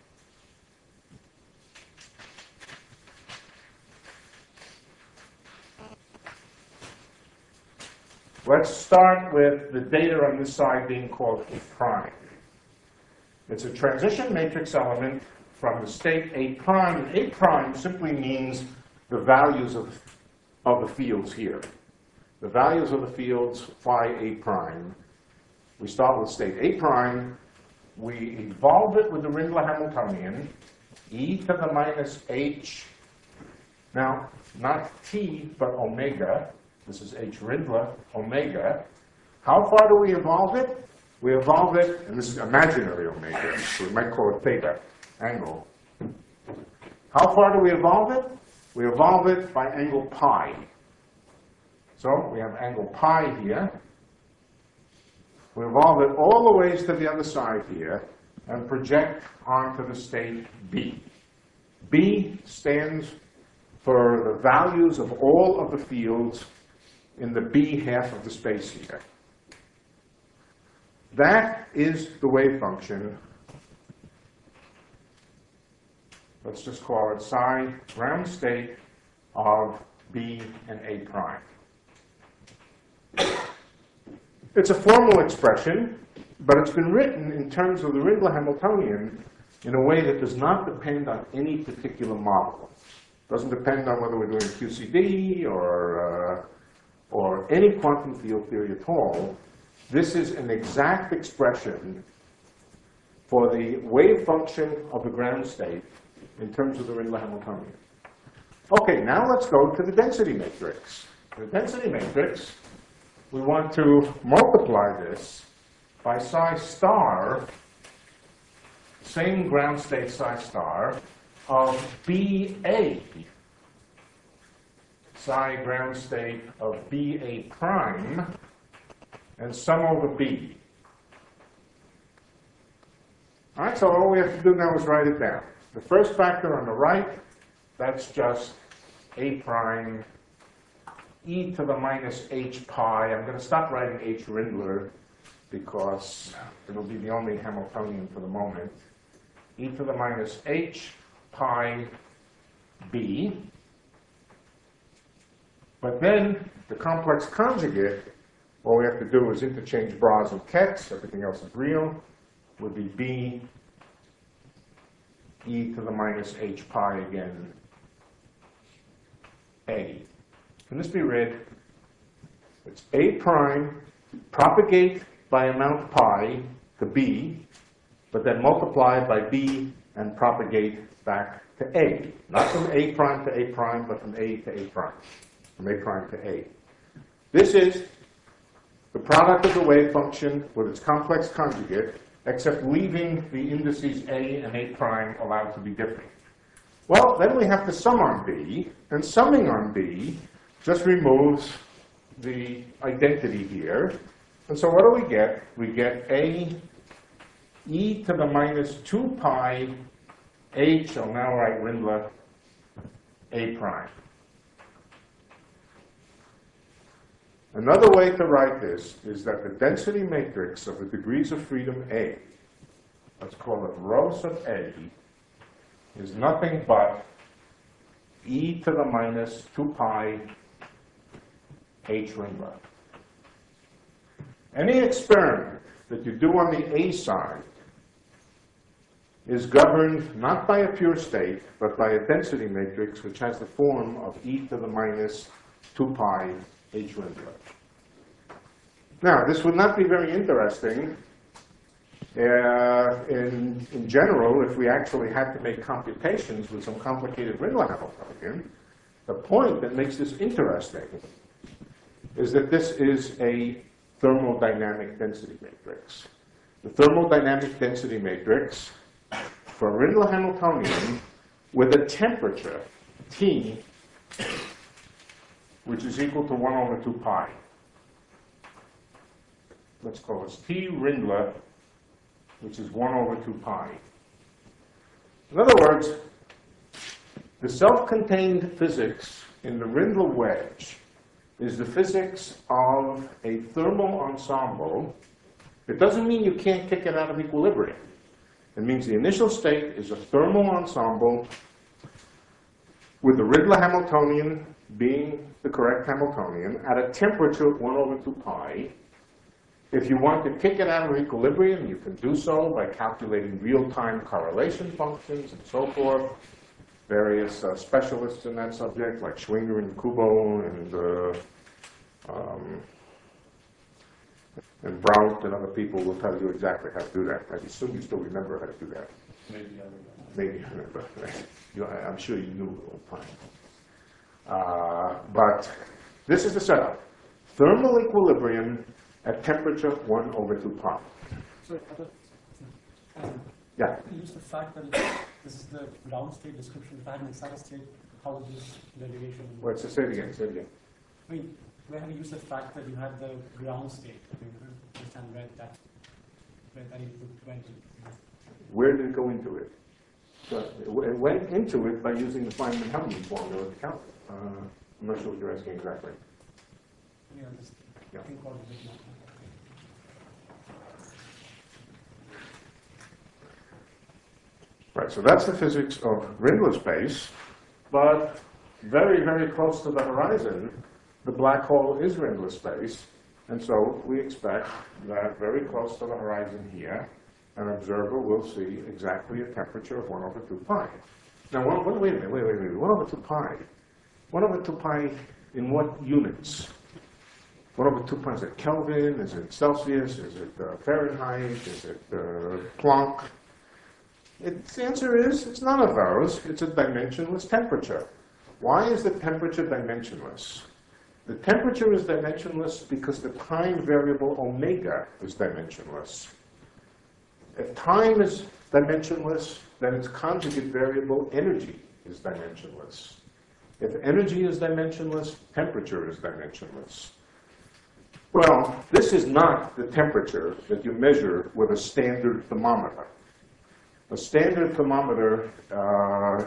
Let's start with the data on this side being called A prime. It's a transition matrix element from the state A prime. A prime simply means the values of, of the fields here. The values of the fields phi A prime. We start with state A prime. We evolve it with the Rindler Hamiltonian, e to the minus h. Now, not t, but omega. This is h Rindler, omega. How far do we evolve it? We evolve it, and this is imaginary omega, so we might call it theta, angle. How far do we evolve it? We evolve it by angle pi. So we have angle pi here. We evolve it all the ways to the other side here and project onto the state B. B stands for the values of all of the fields in the B half of the space here. That is the wave function. Let's just call it psi ground state of B and A prime. It's a formal expression, but it's been written in terms of the Rindler Hamiltonian in a way that does not depend on any particular model. It doesn't depend on whether we're doing Q C D or, uh, or any quantum field theory at all. This is an exact expression for the wave function of the ground state in terms of the Rindler Hamiltonian. Okay, now let's go to the density matrix. The density matrix, we want to multiply this by psi star, same ground state psi star, of B A. psi ground state of B A prime and sum over B. All right, so all we have to do now is write it down. The first factor on the right, that's just A prime e to the minus h pi. I'm going to stop writing h Rindler because it'll be the only Hamiltonian for the moment. E to the minus h pi b. But then the complex conjugate, all we have to do is interchange bras and kets, everything else is real, would be b e to the minus h pi again a. Can this be read? It's a prime, propagate by amount pi to b, but then multiply by b and propagate back to a. Not from a prime to a prime, but from a to a prime. From a prime to a. This is the product of the wave function with its complex conjugate, except leaving the indices a and a prime allowed to be different. Well, then we have to sum on b, and summing on b just removes the identity here. And so what do we get? We get a e to the minus two pi h, I'll now write Rindler, a prime. Another way to write this is that the density matrix of the degrees of freedom A, let's call it rho sub A, is nothing but e to the minus two pi h Rindler. Any experiment that you do on the A side is governed not by a pure state, but by a density matrix which has the form of e to the minus two pi h Rindler. Now, this would not be very interesting uh, in, in general if we actually had to make computations with some complicated Rindler Hamiltonian. The point that makes this interesting is that this is a thermodynamic density matrix. The thermodynamic density matrix for a Rindler Hamiltonian with a temperature, T, which is equal to one over two pi. Let's call this T Rindler, which is one over two pi. In other words, the self-contained physics in the Rindler wedge is the physics of a thermal ensemble. It doesn't mean you can't kick it out of equilibrium. It means the initial state is a thermal ensemble with the Rindler Hamiltonian being the correct Hamiltonian at a temperature of one over two pi. If you want to kick it out of equilibrium, you can do so by calculating real-time correlation functions and so forth. Various uh, specialists in that subject, like Schwinger and Kubo and, uh, um, and Brout and other people, will tell you exactly how to do that. I assume you still remember how to do that. Maybe I remember. Maybe you remember. You, I'm sure you knew all the time. Uh, but this is the setup. Thermal equilibrium at temperature one over two pi. So, um, Yeah. you use the fact that this is the ground state description. If I had an excited state, how would this derivation? Wait, so say it again, say it again. I mean, where have you used the fact that you had the ground state? I mean, I understand where that, where that input went to. Where did it go into it? So it went into it by using the Feynman-Hellman formula to count it. Uh, I'm not sure what you're asking exactly. Yeah, just Yeah. think about it a bit more. Right, so that's the physics of Rindler space, but very, very close to the horizon, the black hole is Rindler space, and so we expect that very close to the horizon here, an observer will see exactly a temperature of one over two pi. Now, one, one, wait a minute, wait, wait, wait, one over two pi. one over two pi in what units? one over two pi, is it Kelvin? Is it Celsius? Is it uh, Fahrenheit? Is it uh, Planck? It's, the answer is, it's none of those. It's a dimensionless temperature. Why is the temperature dimensionless? The temperature is dimensionless because the time variable omega is dimensionless. If time is dimensionless, then its conjugate variable energy is dimensionless. If energy is dimensionless, temperature is dimensionless. Well, this is not the temperature that you measure with a standard thermometer. A standard thermometer uh,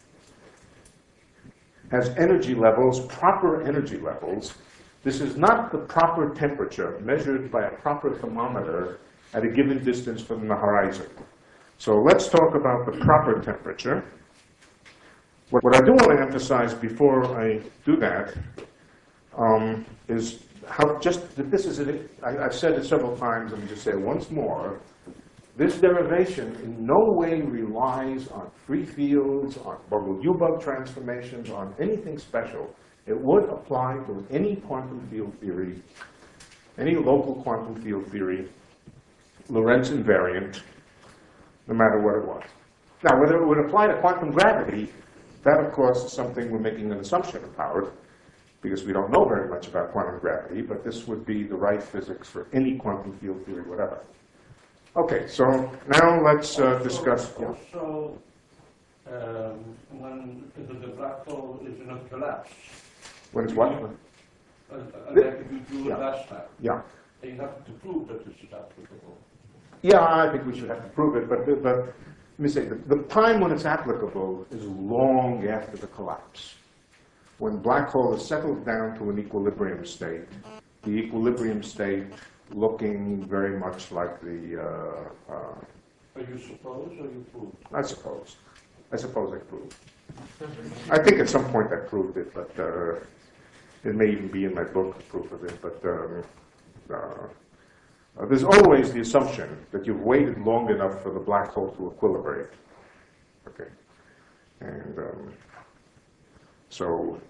has energy levels, proper energy levels. This is not the proper temperature measured by a proper thermometer at a given distance from the horizon. So let's talk about the proper temperature. What, what I do want to emphasize before I do that um, is how just that this is, a, I, I've said it several times, let me just say it once more. This derivation in no way relies on free fields, on Boggle-Ubug transformations, on anything special. It would apply to any quantum field theory, any local quantum field theory, Lorentz invariant, no matter what it was. Now, whether it would apply to quantum gravity, that, of course, is something we're making an assumption about, because we don't know very much about quantum gravity, but this would be the right physics for any quantum field theory, whatever. Okay, so now let's uh, discuss. Also, also um, when the, the black hole is in a collapse. When it's what? Uh, uh, like we drew Yeah. it last time. Yeah. You have to prove that this is applicable. Yeah, I think we should have to prove it, but, but let me say, the, the time when it's applicable is long after the collapse. When black hole is settled down to an equilibrium state, the equilibrium state looking very much like the, uh, uh, Are you suppose or you prove? I suppose, I suppose I proved. I think at some point I proved it, but uh, it may even be in my book, the proof of it, but um, uh, Uh, there's always the assumption that you've waited long enough for the black hole to equilibrate. Okay, and um, so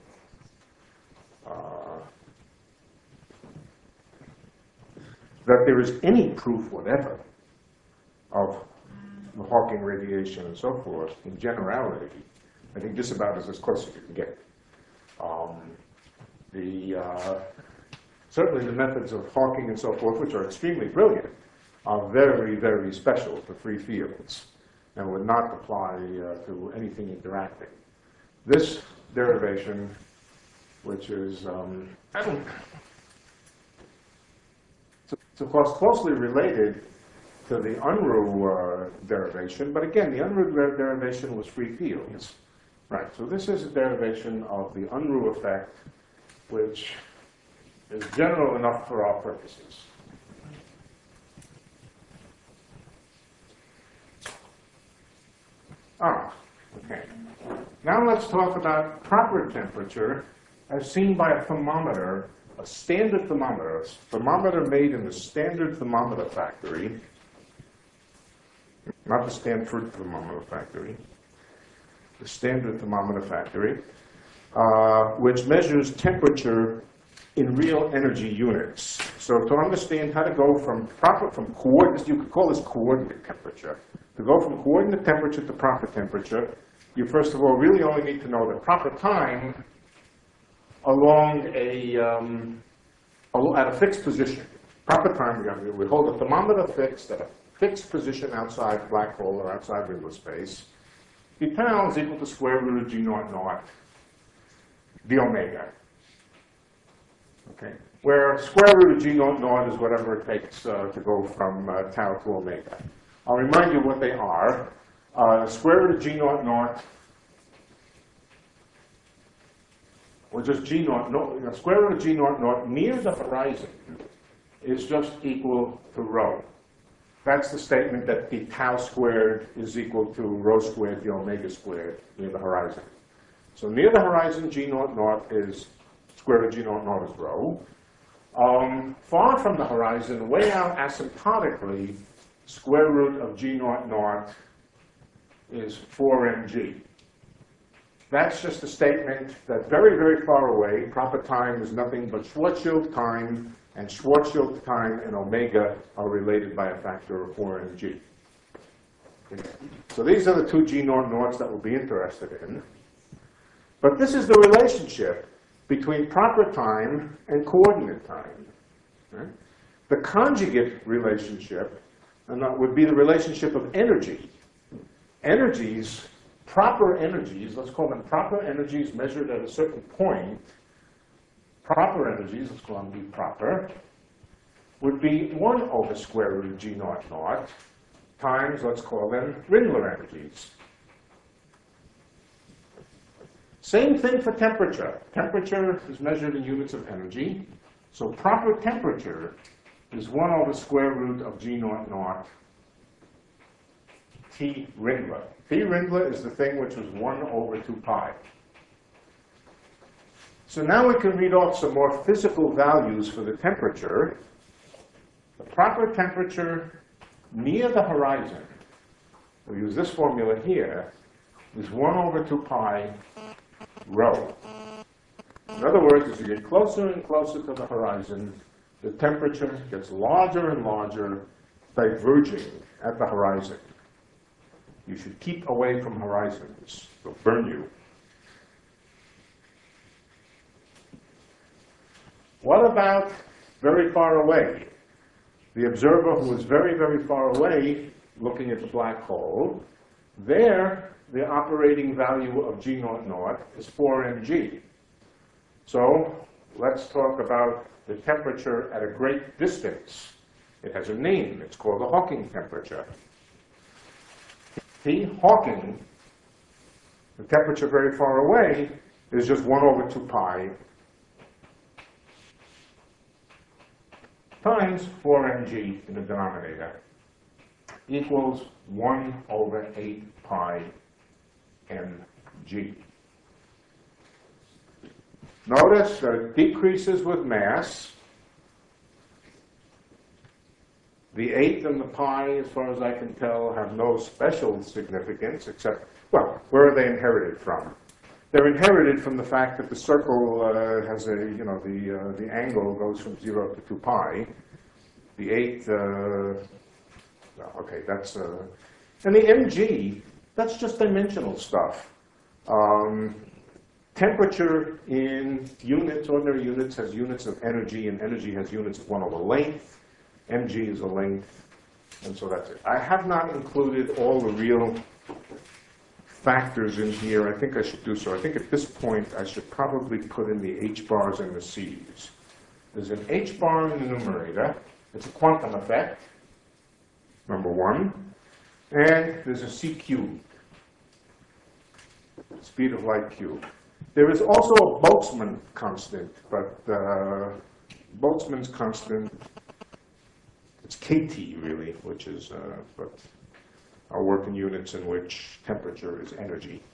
uh, that there is any proof whatever of the Hawking radiation and so forth in generality, I think just about is as close as you can get. Um, the uh, Certainly the methods of Hawking and so forth, which are extremely brilliant, are very, very special for free fields and would not apply uh, to anything interacting. This derivation, which is, um, I don't, it's of course closely related to the Unruh uh, derivation, but again, the Unruh derivation was free fields. Right, so this is a derivation of the Unruh effect, which is general enough for our purposes. Ah, okay. Now let's talk about proper temperature as seen by a thermometer, a standard thermometer, a thermometer made in the standard thermometer factory, not the Stanford thermometer factory, the standard thermometer factory, uh, which measures temperature in real energy units. So to understand how to go from proper, from coordinates, you could call this coordinate temperature. To go from coordinate temperature to proper temperature, you first of all really only need to know the proper time along a, um, at a fixed position. Proper time, we hold the thermometer fixed at a fixed position outside black hole or outside Riemann space. The tau is equal to square root of G naught naught d omega. Okay, where square root of G naught naught is whatever it takes uh, to go from uh, tau to omega. I'll remind you what they are. Uh, square root of G naught naught, or just G naught naught, you know, square root of G naught naught near the horizon is just equal to rho. That's the statement that the tau squared is equal to rho squared d omega squared near the horizon. So near the horizon, G naught naught is square root of G naught naught is rho. Um, far from the horizon, way out asymptotically, square root of G naught naught is four m g. That's just a statement that very, very far away, proper time is nothing but Schwarzschild time, and Schwarzschild time and omega are related by a factor of four m g. Okay. So these are the two G naught naughts that we'll be interested in. But this is the relationship between proper time and coordinate time. Right? The conjugate relationship and that would be the relationship of energy. Energies proper energies, let's call them proper energies measured at a certain point, proper energies, let's call them B proper, would be one over square root of G naught naught times, let's call them Rindler energies. Same thing for temperature. Temperature is measured in units of energy. So proper temperature is one over square root of G naught naught T Rindler. T Rindler is the thing which was one over two pi. So now we can read off some more physical values for the temperature. The proper temperature near the horizon, we'll use this formula here, is one over two pi rho. In other words, as you get closer and closer to the horizon, the temperature gets larger and larger, diverging at the horizon. You should keep away from horizons. They'll burn you. What about very far away? The observer who is very, very far away, looking at the black hole, there, the operating value of G naught naught is four M G. So let's talk about the temperature at a great distance. It has a name. It's called the Hawking temperature. T Hawking, the temperature very far away, is just one over two pi times four M G in the denominator equals one over eight pi M G. Notice that it decreases with mass. The eight and the pi, as far as I can tell, have no special significance except, well, where are they inherited from? They're inherited from the fact that the circle uh, has a, you know, the, uh, the angle goes from zero to two pi. The eight, uh, okay, that's, uh, and the M G, that's just dimensional stuff. Um, temperature in units, ordinary units, has units of energy, and energy has units of one over length. M G is a length, and so that's it. I have not included all the real factors in here. I think I should do so. I think at this point I should probably put in the H bars and the C's. There's an H bar in the numerator. It's a quantum effect, number one. And there's a C cubed, speed of light cubed. There is also a Boltzmann constant, but uh, Boltzmann's constant, it's K T really, which is, uh, but I'll work in units in which temperature is energy.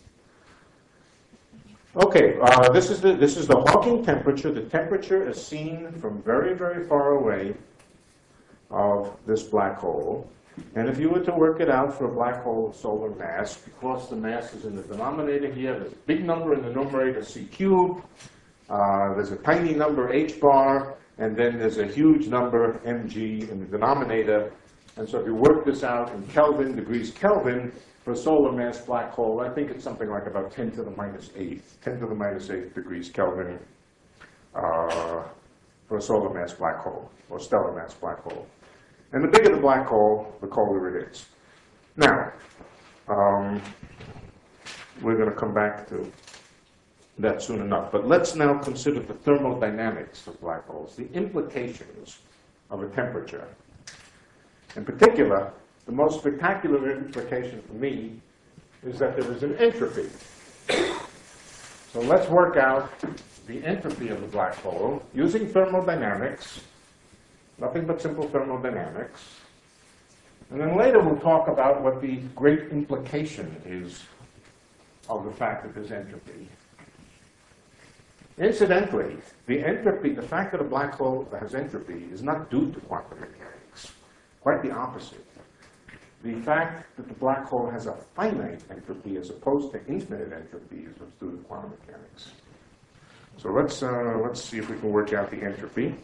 Okay, uh, this is the this is the Hawking temperature. The temperature is seen from very, very far away of this black hole. And if you were to work it out for a black hole of solar mass, because the mass is in the denominator here, there's a big number in the numerator, C cubed. Uh, there's a tiny number, H bar, and then there's a huge number, M G, in the denominator. And so if you work this out in Kelvin, degrees Kelvin, for a solar mass black hole, I think it's something like about ten to the minus eighth, ten to the minus eighth degrees Kelvin uh, for a solar mass black hole, or stellar mass black hole. And the bigger the black hole, the colder it is. Now, um, we're going to come back to that soon enough. But let's now consider the thermodynamics of black holes, the implications of a temperature. In particular, the most spectacular implication for me is that there is an entropy. So let's work out the entropy of the black hole using thermodynamics, nothing but simple thermodynamics. And then later we'll talk about what the great implication is of the fact that there's entropy. Incidentally, the entropy, the fact that a black hole has entropy is not due to quantum mechanics. Quite the opposite. The fact that the black hole has a finite entropy as opposed to infinite entropy is what's due to quantum mechanics. So let's, uh, let's see if we can work out the entropy.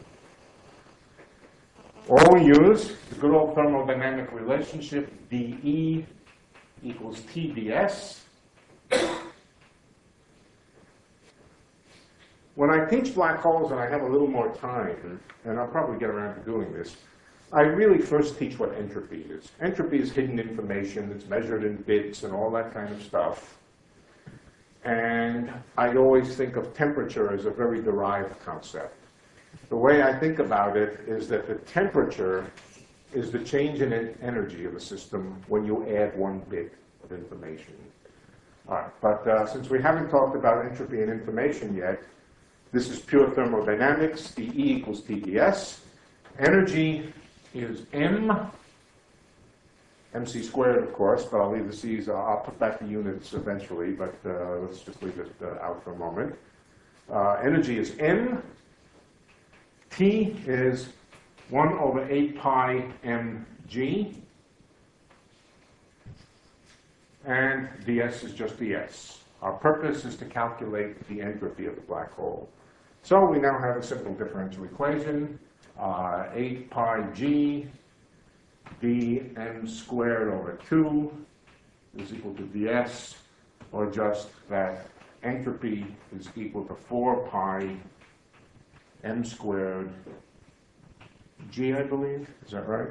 All we use the good old thermodynamic relationship, dE equals T ds. When I teach black holes, and I have a little more time, and I'll probably get around to doing this, I really first teach what entropy is. Entropy is hidden information. It's measured in bits and all that kind of stuff. And I always think of temperature as a very derived concept. The way I think about it is that the temperature is the change in energy of the system when you add one bit of information. All right, but uh, since we haven't talked about entropy and information yet, this is pure thermodynamics. D E equals T D S. Energy is M, mc squared, of course, but I'll leave the C's. I'll put back the units eventually, but uh, let's just leave it uh, out for a moment. Uh, energy is M. T is one over eight pi mg. And ds is just ds. Our purpose is to calculate the entropy of the black hole. So we now have a simple differential equation. Uh, eight pi g dm squared over two is equal to ds, or just that entropy is equal to four pi m squared g, I believe. Is that right?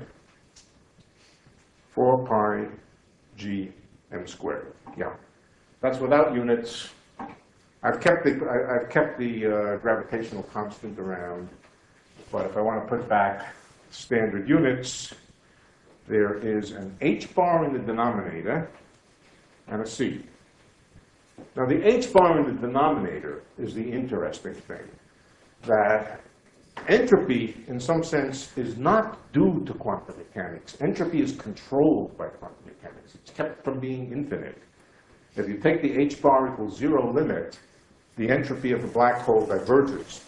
four pi g m squared. Yeah. That's without units. I've kept the, I, I've kept the uh, gravitational constant around, but if I want to put back standard units, there is an h bar in the denominator and a c. Now the h bar in the denominator is the interesting thing, that entropy, in some sense, is not due to quantum mechanics. Entropy is controlled by quantum mechanics. It's kept from being infinite. If you take the h bar equals zero limit, the entropy of the black hole diverges.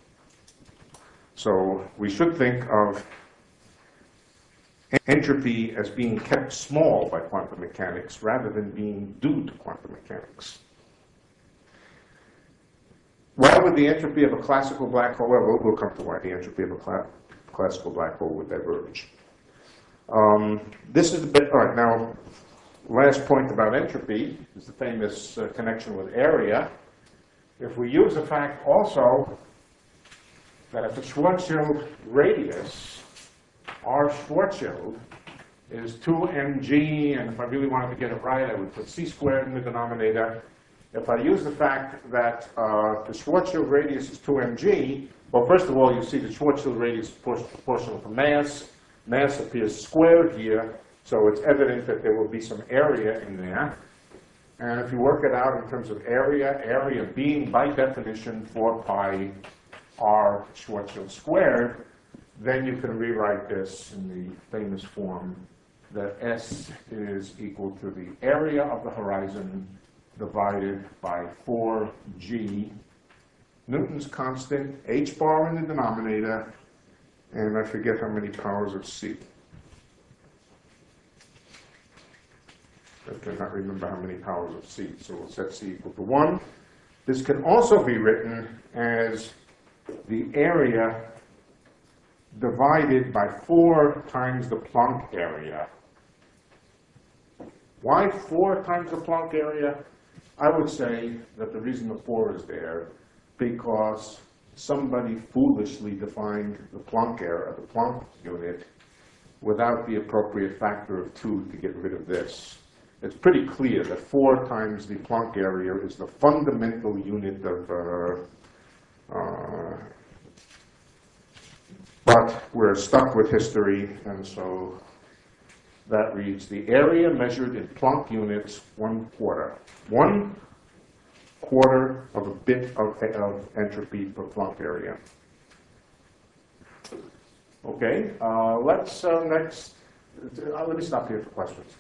So we should think of entropy as being kept small by quantum mechanics rather than being due to quantum mechanics. Why would the entropy of a classical black hole, well, we'll come to why the entropy of a cla classical black hole would diverge. Um, this is the bit, all right, now, last point about entropy is the famous uh, connection with area. If we use the fact also that if the Schwarzschild radius, R Schwarzschild, is two m g, and if I really wanted to get it right, I would put c squared in the denominator. If I use the fact that uh, the Schwarzschild radius is two m g, well, first of all, you see the Schwarzschild radius is proportional to mass. Mass appears squared here, so it's evident that there will be some area in there. And if you work it out in terms of area, area being, by definition, four pi r Schwarzschild squared, then you can rewrite this in the famous form that S is equal to the area of the horizon divided by four g, Newton's constant, h bar in the denominator, and I forget how many powers of c. I cannot remember how many powers of c, so we'll set c equal to one. This can also be written as the area divided by four times the Planck area. Why four times the Planck area? I would say that the reason the four is there because somebody foolishly defined the Planck area, the Planck unit, without the appropriate factor of two to get rid of this. It's pretty clear that four times the Planck area is the fundamental unit of uh, uh, but we're stuck with history, and so that reads the area measured in Planck units, one quarter. One quarter of a bit of, of entropy per Planck area. Okay, uh, let's uh, next, uh, let me stop here for questions.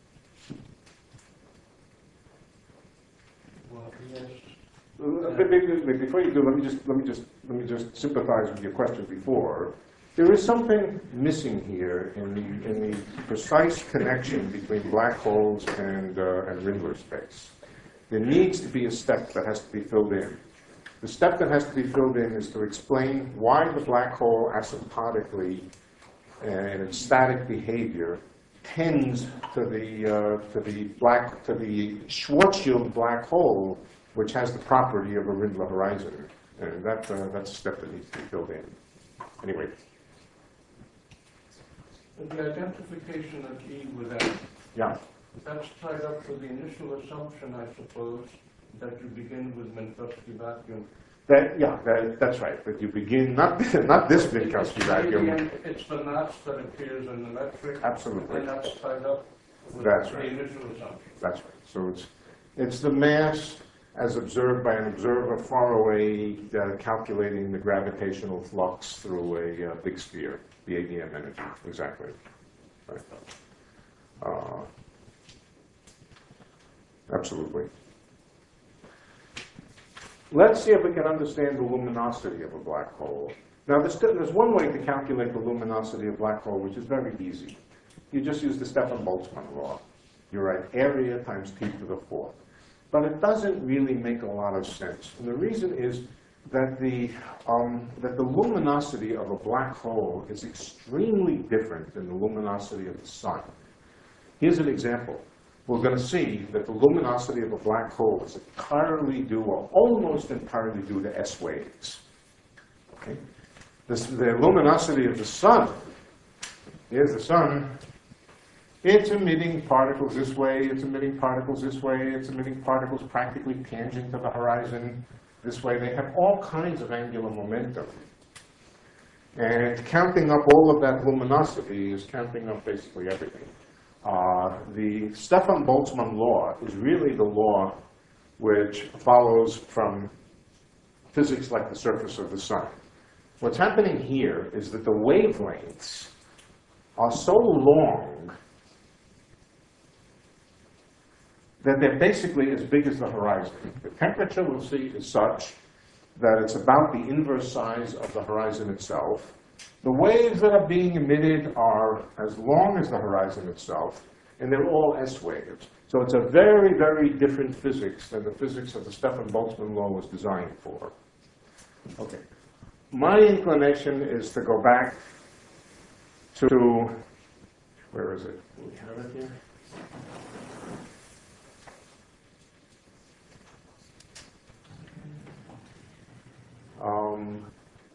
Well, yes. Uh, Before you do, let me just let me just let me just sympathize with your question before. There is something missing here in the in the precise connection between black holes and uh, and Rindler space. There needs to be a step that has to be filled in. The step that has to be filled in is to explain why the black hole asymptotically and in its static behavior tends to the uh, to the black to the Schwarzschild black hole, which has the property of a Rindler horizon, and that uh, that's a step that needs to be filled in. Anyway. The identification of E with M, Yeah. that's tied up with the initial assumption, I suppose, that you begin with Minkowski vacuum. That, yeah, that, that's right. That you begin, not, not this Minkowski It's vacuum. the- It's the mass that appears in the metric. Absolutely. And that's tied up with That's the right. initial assumption. That's right. So it's, it's the mass as observed by an observer far away, uh, calculating the gravitational flux through a uh, big sphere, the A D M energy. Exactly. Right. Uh, absolutely. Let's see if we can understand the luminosity of a black hole. Now, there's, there's one way to calculate the luminosity of a black hole, which is very easy. You just use the Stefan Boltzmann law. You write area times T to the fourth. But it doesn't really make a lot of sense. And the reason is that the, um, that the luminosity of a black hole is extremely different than the luminosity of the sun. Here's an example. We're going to see that the luminosity of a black hole is entirely due, or almost entirely due, to S waves. Okay? This, the luminosity of the sun, here's the sun, it's emitting particles this way, it's emitting particles this way, it's emitting particles practically tangent to the horizon this way. They have all kinds of angular momentum. And counting up all of that luminosity is counting up basically everything. Uh, the Stefan Boltzmann law is really the law which follows from physics like the surface of the sun. What's happening here is that the wavelengths are so long that they're basically as big as the horizon. The temperature, we'll see, is such that it's about the inverse size of the horizon itself. The waves that are being emitted are as long as the horizon itself, and they're all S waves. So it's a very, very different physics than the physics that the Stefan Boltzmann law was designed for. Okay. My inclination is to go back to, where is it? Do we have it here? Um,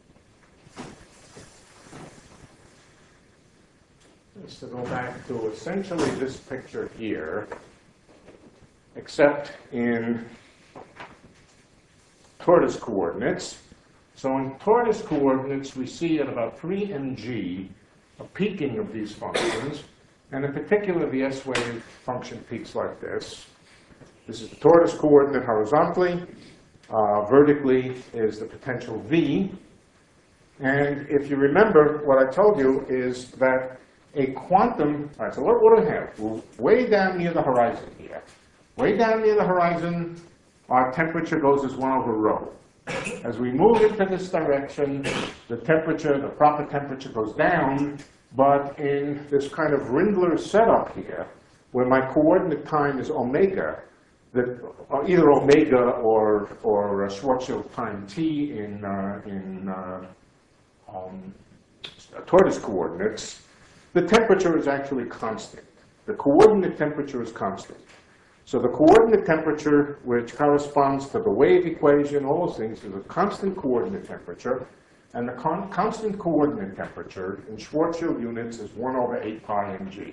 is to go back to essentially this picture here, except in tortoise coordinates. So in tortoise coordinates, we see at about three m g a peaking of these functions, and in particular, the S-wave function peaks like this. This is the tortoise coordinate horizontally. Uh, vertically is the potential V. And if you remember, what I told you is that a quantum, all right, so what, what do we have? We're way down near the horizon here. Way down near the horizon, our temperature goes as one over rho. As we move into this direction, the temperature, the proper temperature goes down, but in this kind of Rindler setup here, where my coordinate time is omega, that uh, either omega or or uh, Schwarzschild time t in uh, in uh, um, tortoise coordinates, the temperature is actually constant. The coordinate temperature is constant. So the coordinate temperature, which corresponds to the wave equation, all those things, is a constant coordinate temperature, and the con constant coordinate temperature in Schwarzschild units is one over eight pi mg.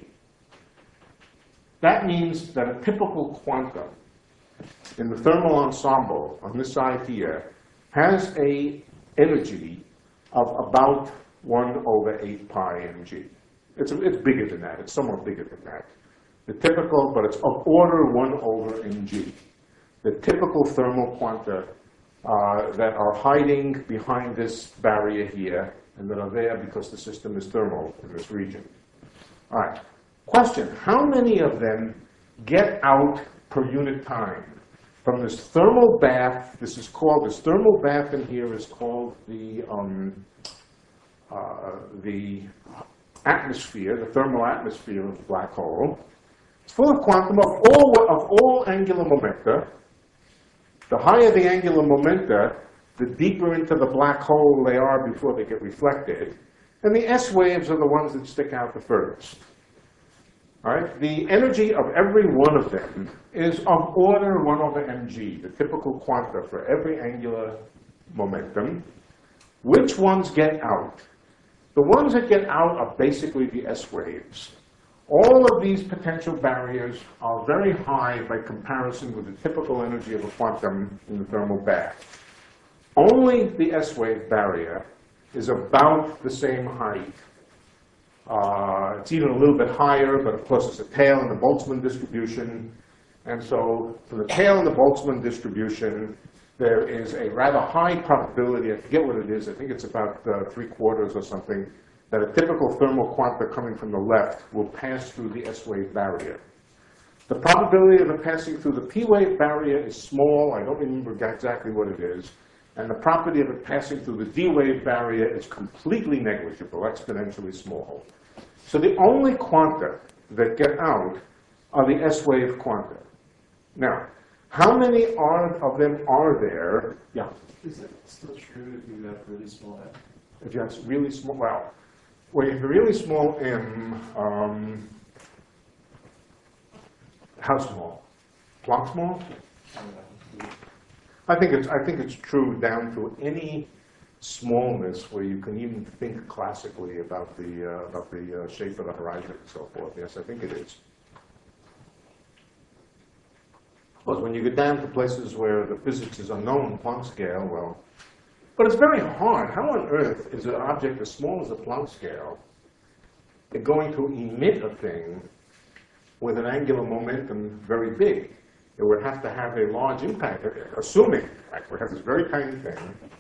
That means that a typical quantum in the thermal ensemble on this side here has a energy of about one over eight pi mg. It's, it's bigger than that. It's somewhat bigger than that. The typical, but it's of order one over mg. The typical thermal quanta uh, that are hiding behind this barrier here and that are there because the system is thermal in this region. All right. Question, how many of them get out per unit time from this thermal bath? This is called, this thermal bath in here is called the, um, uh, the atmosphere, the thermal atmosphere of the black hole. It's full of quantum of all, of all angular momenta. The higher the angular momenta, the deeper into the black hole they are before they get reflected. And the S waves are the ones that stick out the furthest. All right? The energy of every one of them is of order one over mg, the typical quanta for every angular momentum. Which ones get out? The ones that get out are basically the S waves. All of these potential barriers are very high by comparison with the typical energy of a quantum in the thermal bath. Only the S wave barrier is about the same height. Uh, it's even a little bit higher, but of course it's a tail in the Boltzmann distribution. And so for the tail in the Boltzmann distribution, there is a rather high probability, I forget what it is, I think it's about uh, three quarters or something, that a typical thermal quanta coming from the left will pass through the S-wave barrier. The probability of it passing through the P-wave barrier is small. I don't remember exactly what it is. And the property of it passing through the D-wave barrier is completely negligible, exponentially small. So the only quanta that get out are the S-wave quanta. Now, how many are, of them are there? Yeah. Is it still true if you have really small m? If you have really small, well, well, if you're really small m, um, how small? Planck small? I think it's I think it's true down to any smallness where you can even think classically about the uh, about the uh, shape of the horizon and so forth. Yes, I think it is. Because when you get down to places where the physics is unknown, Planck scale, well, but it's very hard. How on earth is an object as small as the Planck scale going to emit a thing with an angular momentum very big? It would have to have a large impact, assuming, we have this very tiny thing.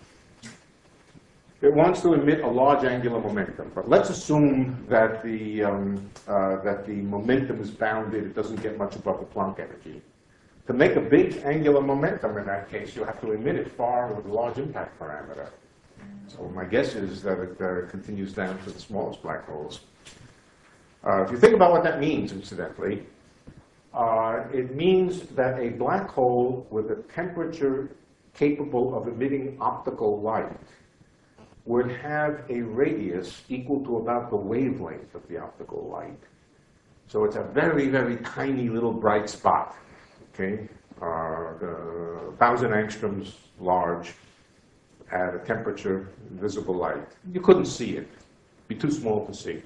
It wants to emit a large angular momentum, but let's assume that the, um, uh, that the momentum is bounded, it doesn't get much above the Planck energy. To make a big angular momentum in that case, you have to emit it far with a large impact parameter. So my guess is that it uh, continues down to the smallest black holes. Uh, if you think about what that means, incidentally, uh, it means that a black hole with a temperature capable of emitting optical light would have a radius equal to about the wavelength of the optical light. So it's a very, very tiny little bright spot. Okay, uh, a thousand angstroms large at a temperature visible light. You couldn't see it. It'd be too small to see.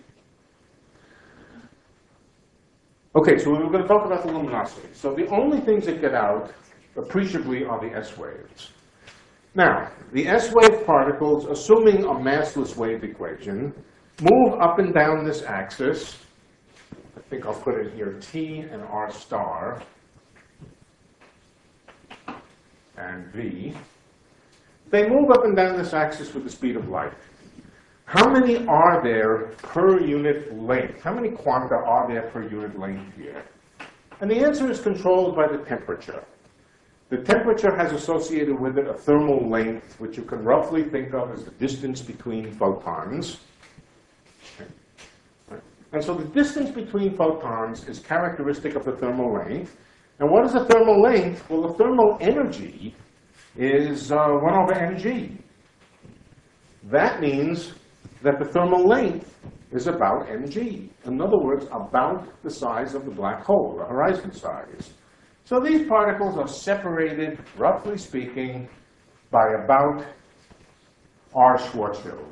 Okay, so we were going to talk about the luminosity. So the only things that get out appreciably are the S waves. Now, the S wave particles, assuming a massless wave equation, move up and down this axis. I think I'll put in here T and R star. And V, they move up and down this axis with the speed of light. How many are there per unit length? How many quanta are there per unit length here? And the answer is controlled by the temperature. The temperature has associated with it a thermal length, which you can roughly think of as the distance between photons. And so the distance between photons is characteristic of the thermal length. And what is the thermal length? Well, the thermal energy is uh, one over mg. That means that the thermal length is about mg. In other words, about the size of the black hole, the horizon size. So these particles are separated, roughly speaking, by about R Schwarzschild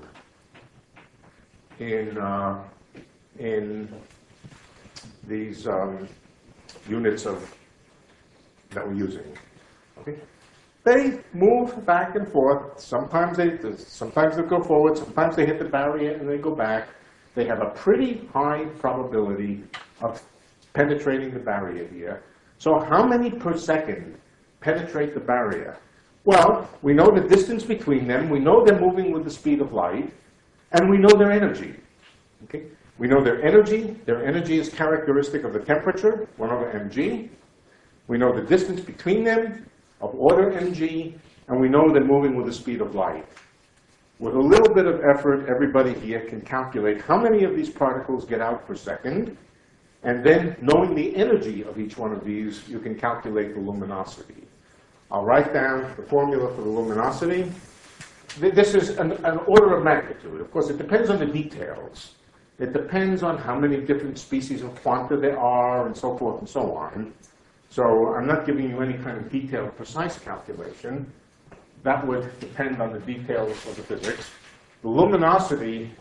in, uh, in these um, units of that we're using. Okay? They move back and forth. Sometimes they, sometimes they go forward. Sometimes they hit the barrier and they go back. They have a pretty high probability of penetrating the barrier here. So how many per second penetrate the barrier? Well, we know the distance between them. We know they're moving with the speed of light. And we know their energy. Okay? We know their energy. Their energy is characteristic of the temperature, one over mg. We know the distance between them of order mg, and we know they're moving with the speed of light. With a little bit of effort, everybody here can calculate how many of these particles get out per second, and then knowing the energy of each one of these, you can calculate the luminosity. I'll write down the formula for the luminosity. This is an, an order of magnitude. Of course, it depends on the details. It depends on how many different species of quanta there are, and so forth and so on. So I'm not giving you any kind of detailed, precise calculation. That would depend on the details of the physics. The luminosity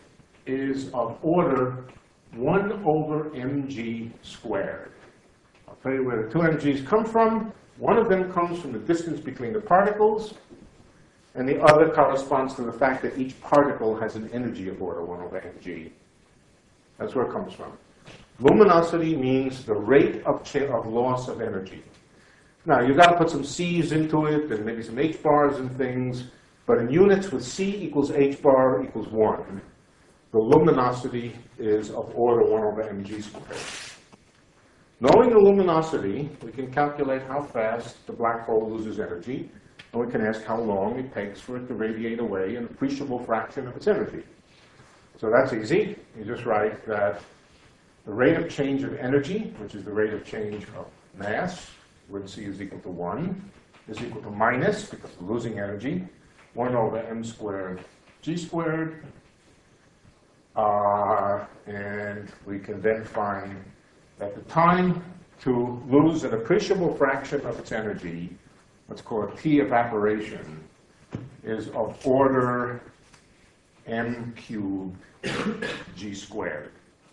is of order one over mg squared. I'll tell you where the two mg's come from. One of them comes from the distance between the particles, and the other corresponds to the fact that each particle has an energy of order one over mg. That's where it comes from. Luminosity means the rate of, of loss of energy. Now, you've got to put some C's into it, and maybe some H bars and things, but in units with C equals H bar equals one, the luminosity is of order one over mg squared. Knowing the luminosity, we can calculate how fast the black hole loses energy, and we can ask how long it takes for it to radiate away an appreciable fraction of its energy. So that's easy. You just write that the rate of change of energy, which is the rate of change of mass, when C is equal to one, is equal to minus, because we're losing energy, one over m squared g squared. Uh, and we can then find that the time to lose an appreciable fraction of its energy, what's called T evaporation, is of order m cubed g squared.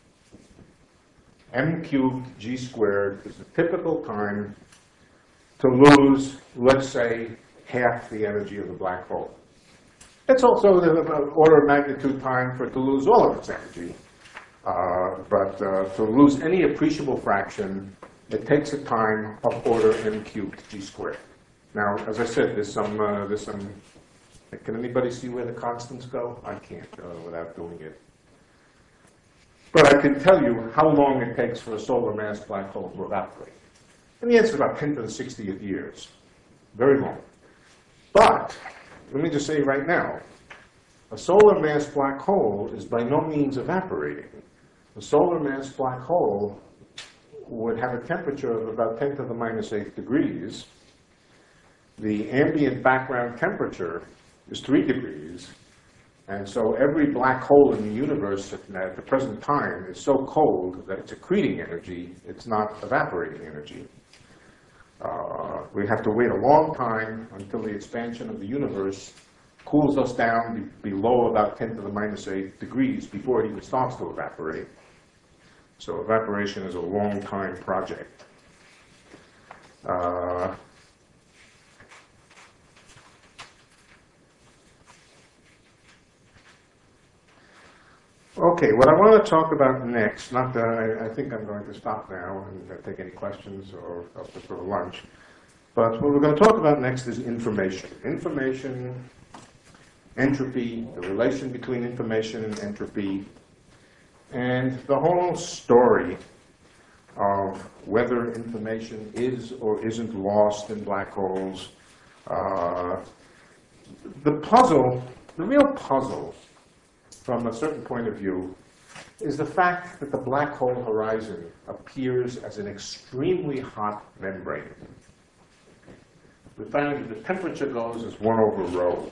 M cubed g squared is the typical time to lose, let's say, half the energy of the black hole. It's also the order of magnitude time for it to lose all of its energy. Uh, but uh, to lose any appreciable fraction, it takes a time of order m cubed g squared. Now, as I said, there's some, uh, there's some, can anybody see where the constants go? I can't uh, without doing it. But I can tell you how long it takes for a solar mass black hole to evaporate. And the answer is about ten to the sixtieth years. Very long. But, let me just say right now, a solar mass black hole is by no means evaporating. A solar mass black hole would have a temperature of about ten to the minus eighth degrees. The ambient background temperature is three degrees. And so every black hole in the universe at, at the present time is so cold that it's accreting energy, it's not evaporating energy. Uh, we have to wait a long time until the expansion of the universe cools us down be below about ten to the minus eight degrees before it even starts to evaporate. So evaporation is a long time project. Uh, Okay, what I want to talk about next, not that I, I think I'm going to stop now and uh, take any questions or else just for lunch, but what we're going to talk about next is information. Information, entropy, the relation between information and entropy, and the whole story of whether information is or isn't lost in black holes. Uh, the puzzle, the real puzzle, from a certain point of view, is the fact that the black hole horizon appears as an extremely hot membrane. We found that the temperature goes as one over rho.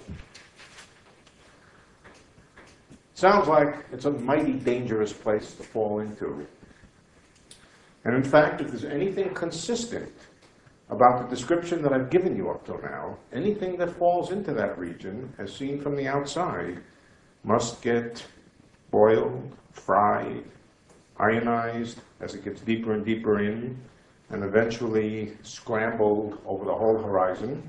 Sounds like it's a mighty dangerous place to fall into. And in fact, if there's anything consistent about the description that I've given you up till now, anything that falls into that region, as seen from the outside, must get boiled, fried, ionized as it gets deeper and deeper in, and eventually scrambled over the whole horizon.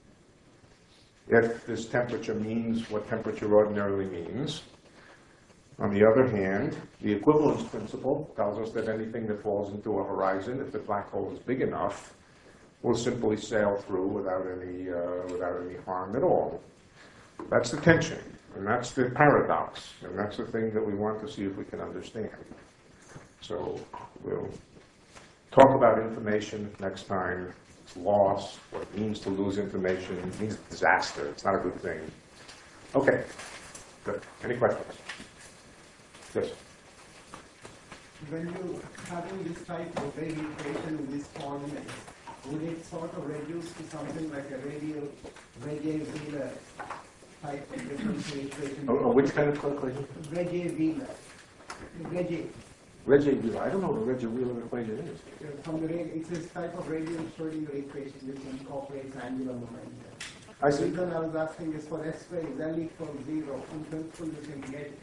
If this temperature means what temperature ordinarily means. On the other hand, the equivalence principle tells us that anything that falls into a horizon, if the black hole is big enough, will simply sail through without any, uh, without any harm at all. That's the tension. And that's the paradox, and that's the thing that we want to see if we can understand. So we'll talk about information next time. It's loss, what it means to lose information. It means disaster. It's not a good thing. Okay, good. Any questions? Yes? When you having this type of wave equation in these coordinates, would it sort of reduce to something like a radial, radial Wheeler type of differential equation? Oh, oh, which kind of equation? Reggie Wheeler. Reggie. Reggie Wheeler. I don't know what a Reggie Wheeler equation is. From the rate, it's this type of radial Schrodinger equation which incorporates angular momentum. I The see. reason I was asking is for S phase L equals zero. In principle, you can get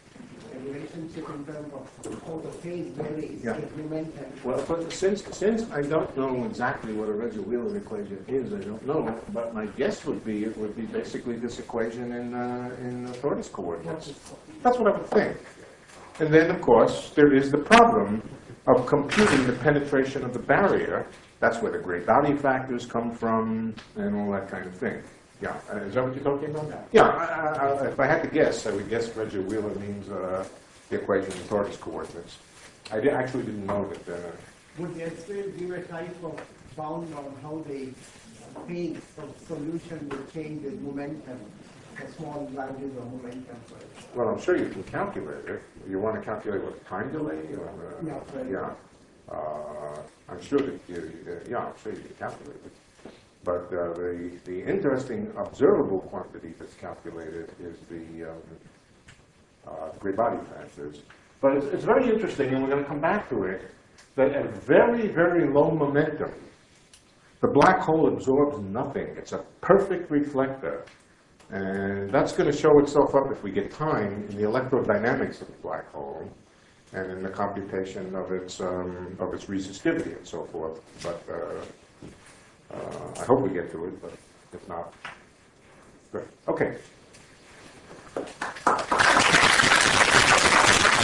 a relationship in terms of how the phase varies Yeah. with momentum. Well, but since, since I don't know exactly what a Reggie-Wheeler equation is, I don't know, but my guess would be, it would be basically this equation in, uh, in uh, tortoise coordinates. That's what I would think. And then, of course, there is the problem of computing the penetration of the barrier. That's where the great value factors come from and all that kind of thing. Yeah, uh, is that what you're talking about? Yeah, I, I, I, if I had to guess, I would guess Reggie-Wheeler means uh, the equation in tortoise coordinates. I did, actually didn't know that. Uh, Would the X-ray give a type of bound on how the phase of solution will change with momentum, the small values of momentum? for it? Well, I'm sure you can calculate it. You want to calculate what time delay? Or, uh, Yeah, right. yeah. Uh, I'm sure that you, uh, yeah, I'm sure you can calculate it. But uh, the the interesting observable quantity that's calculated is the um, uh, gray body factors. But it's, it's very interesting, and we're going to come back to it, that at very, very low momentum, the black hole absorbs nothing. It's a perfect reflector. And that's going to show itself up, if we get time, in the electrodynamics of the black hole and in the computation of its, um, of its resistivity and so forth. But uh, uh, I hope we get to it, but if not, good. Okay.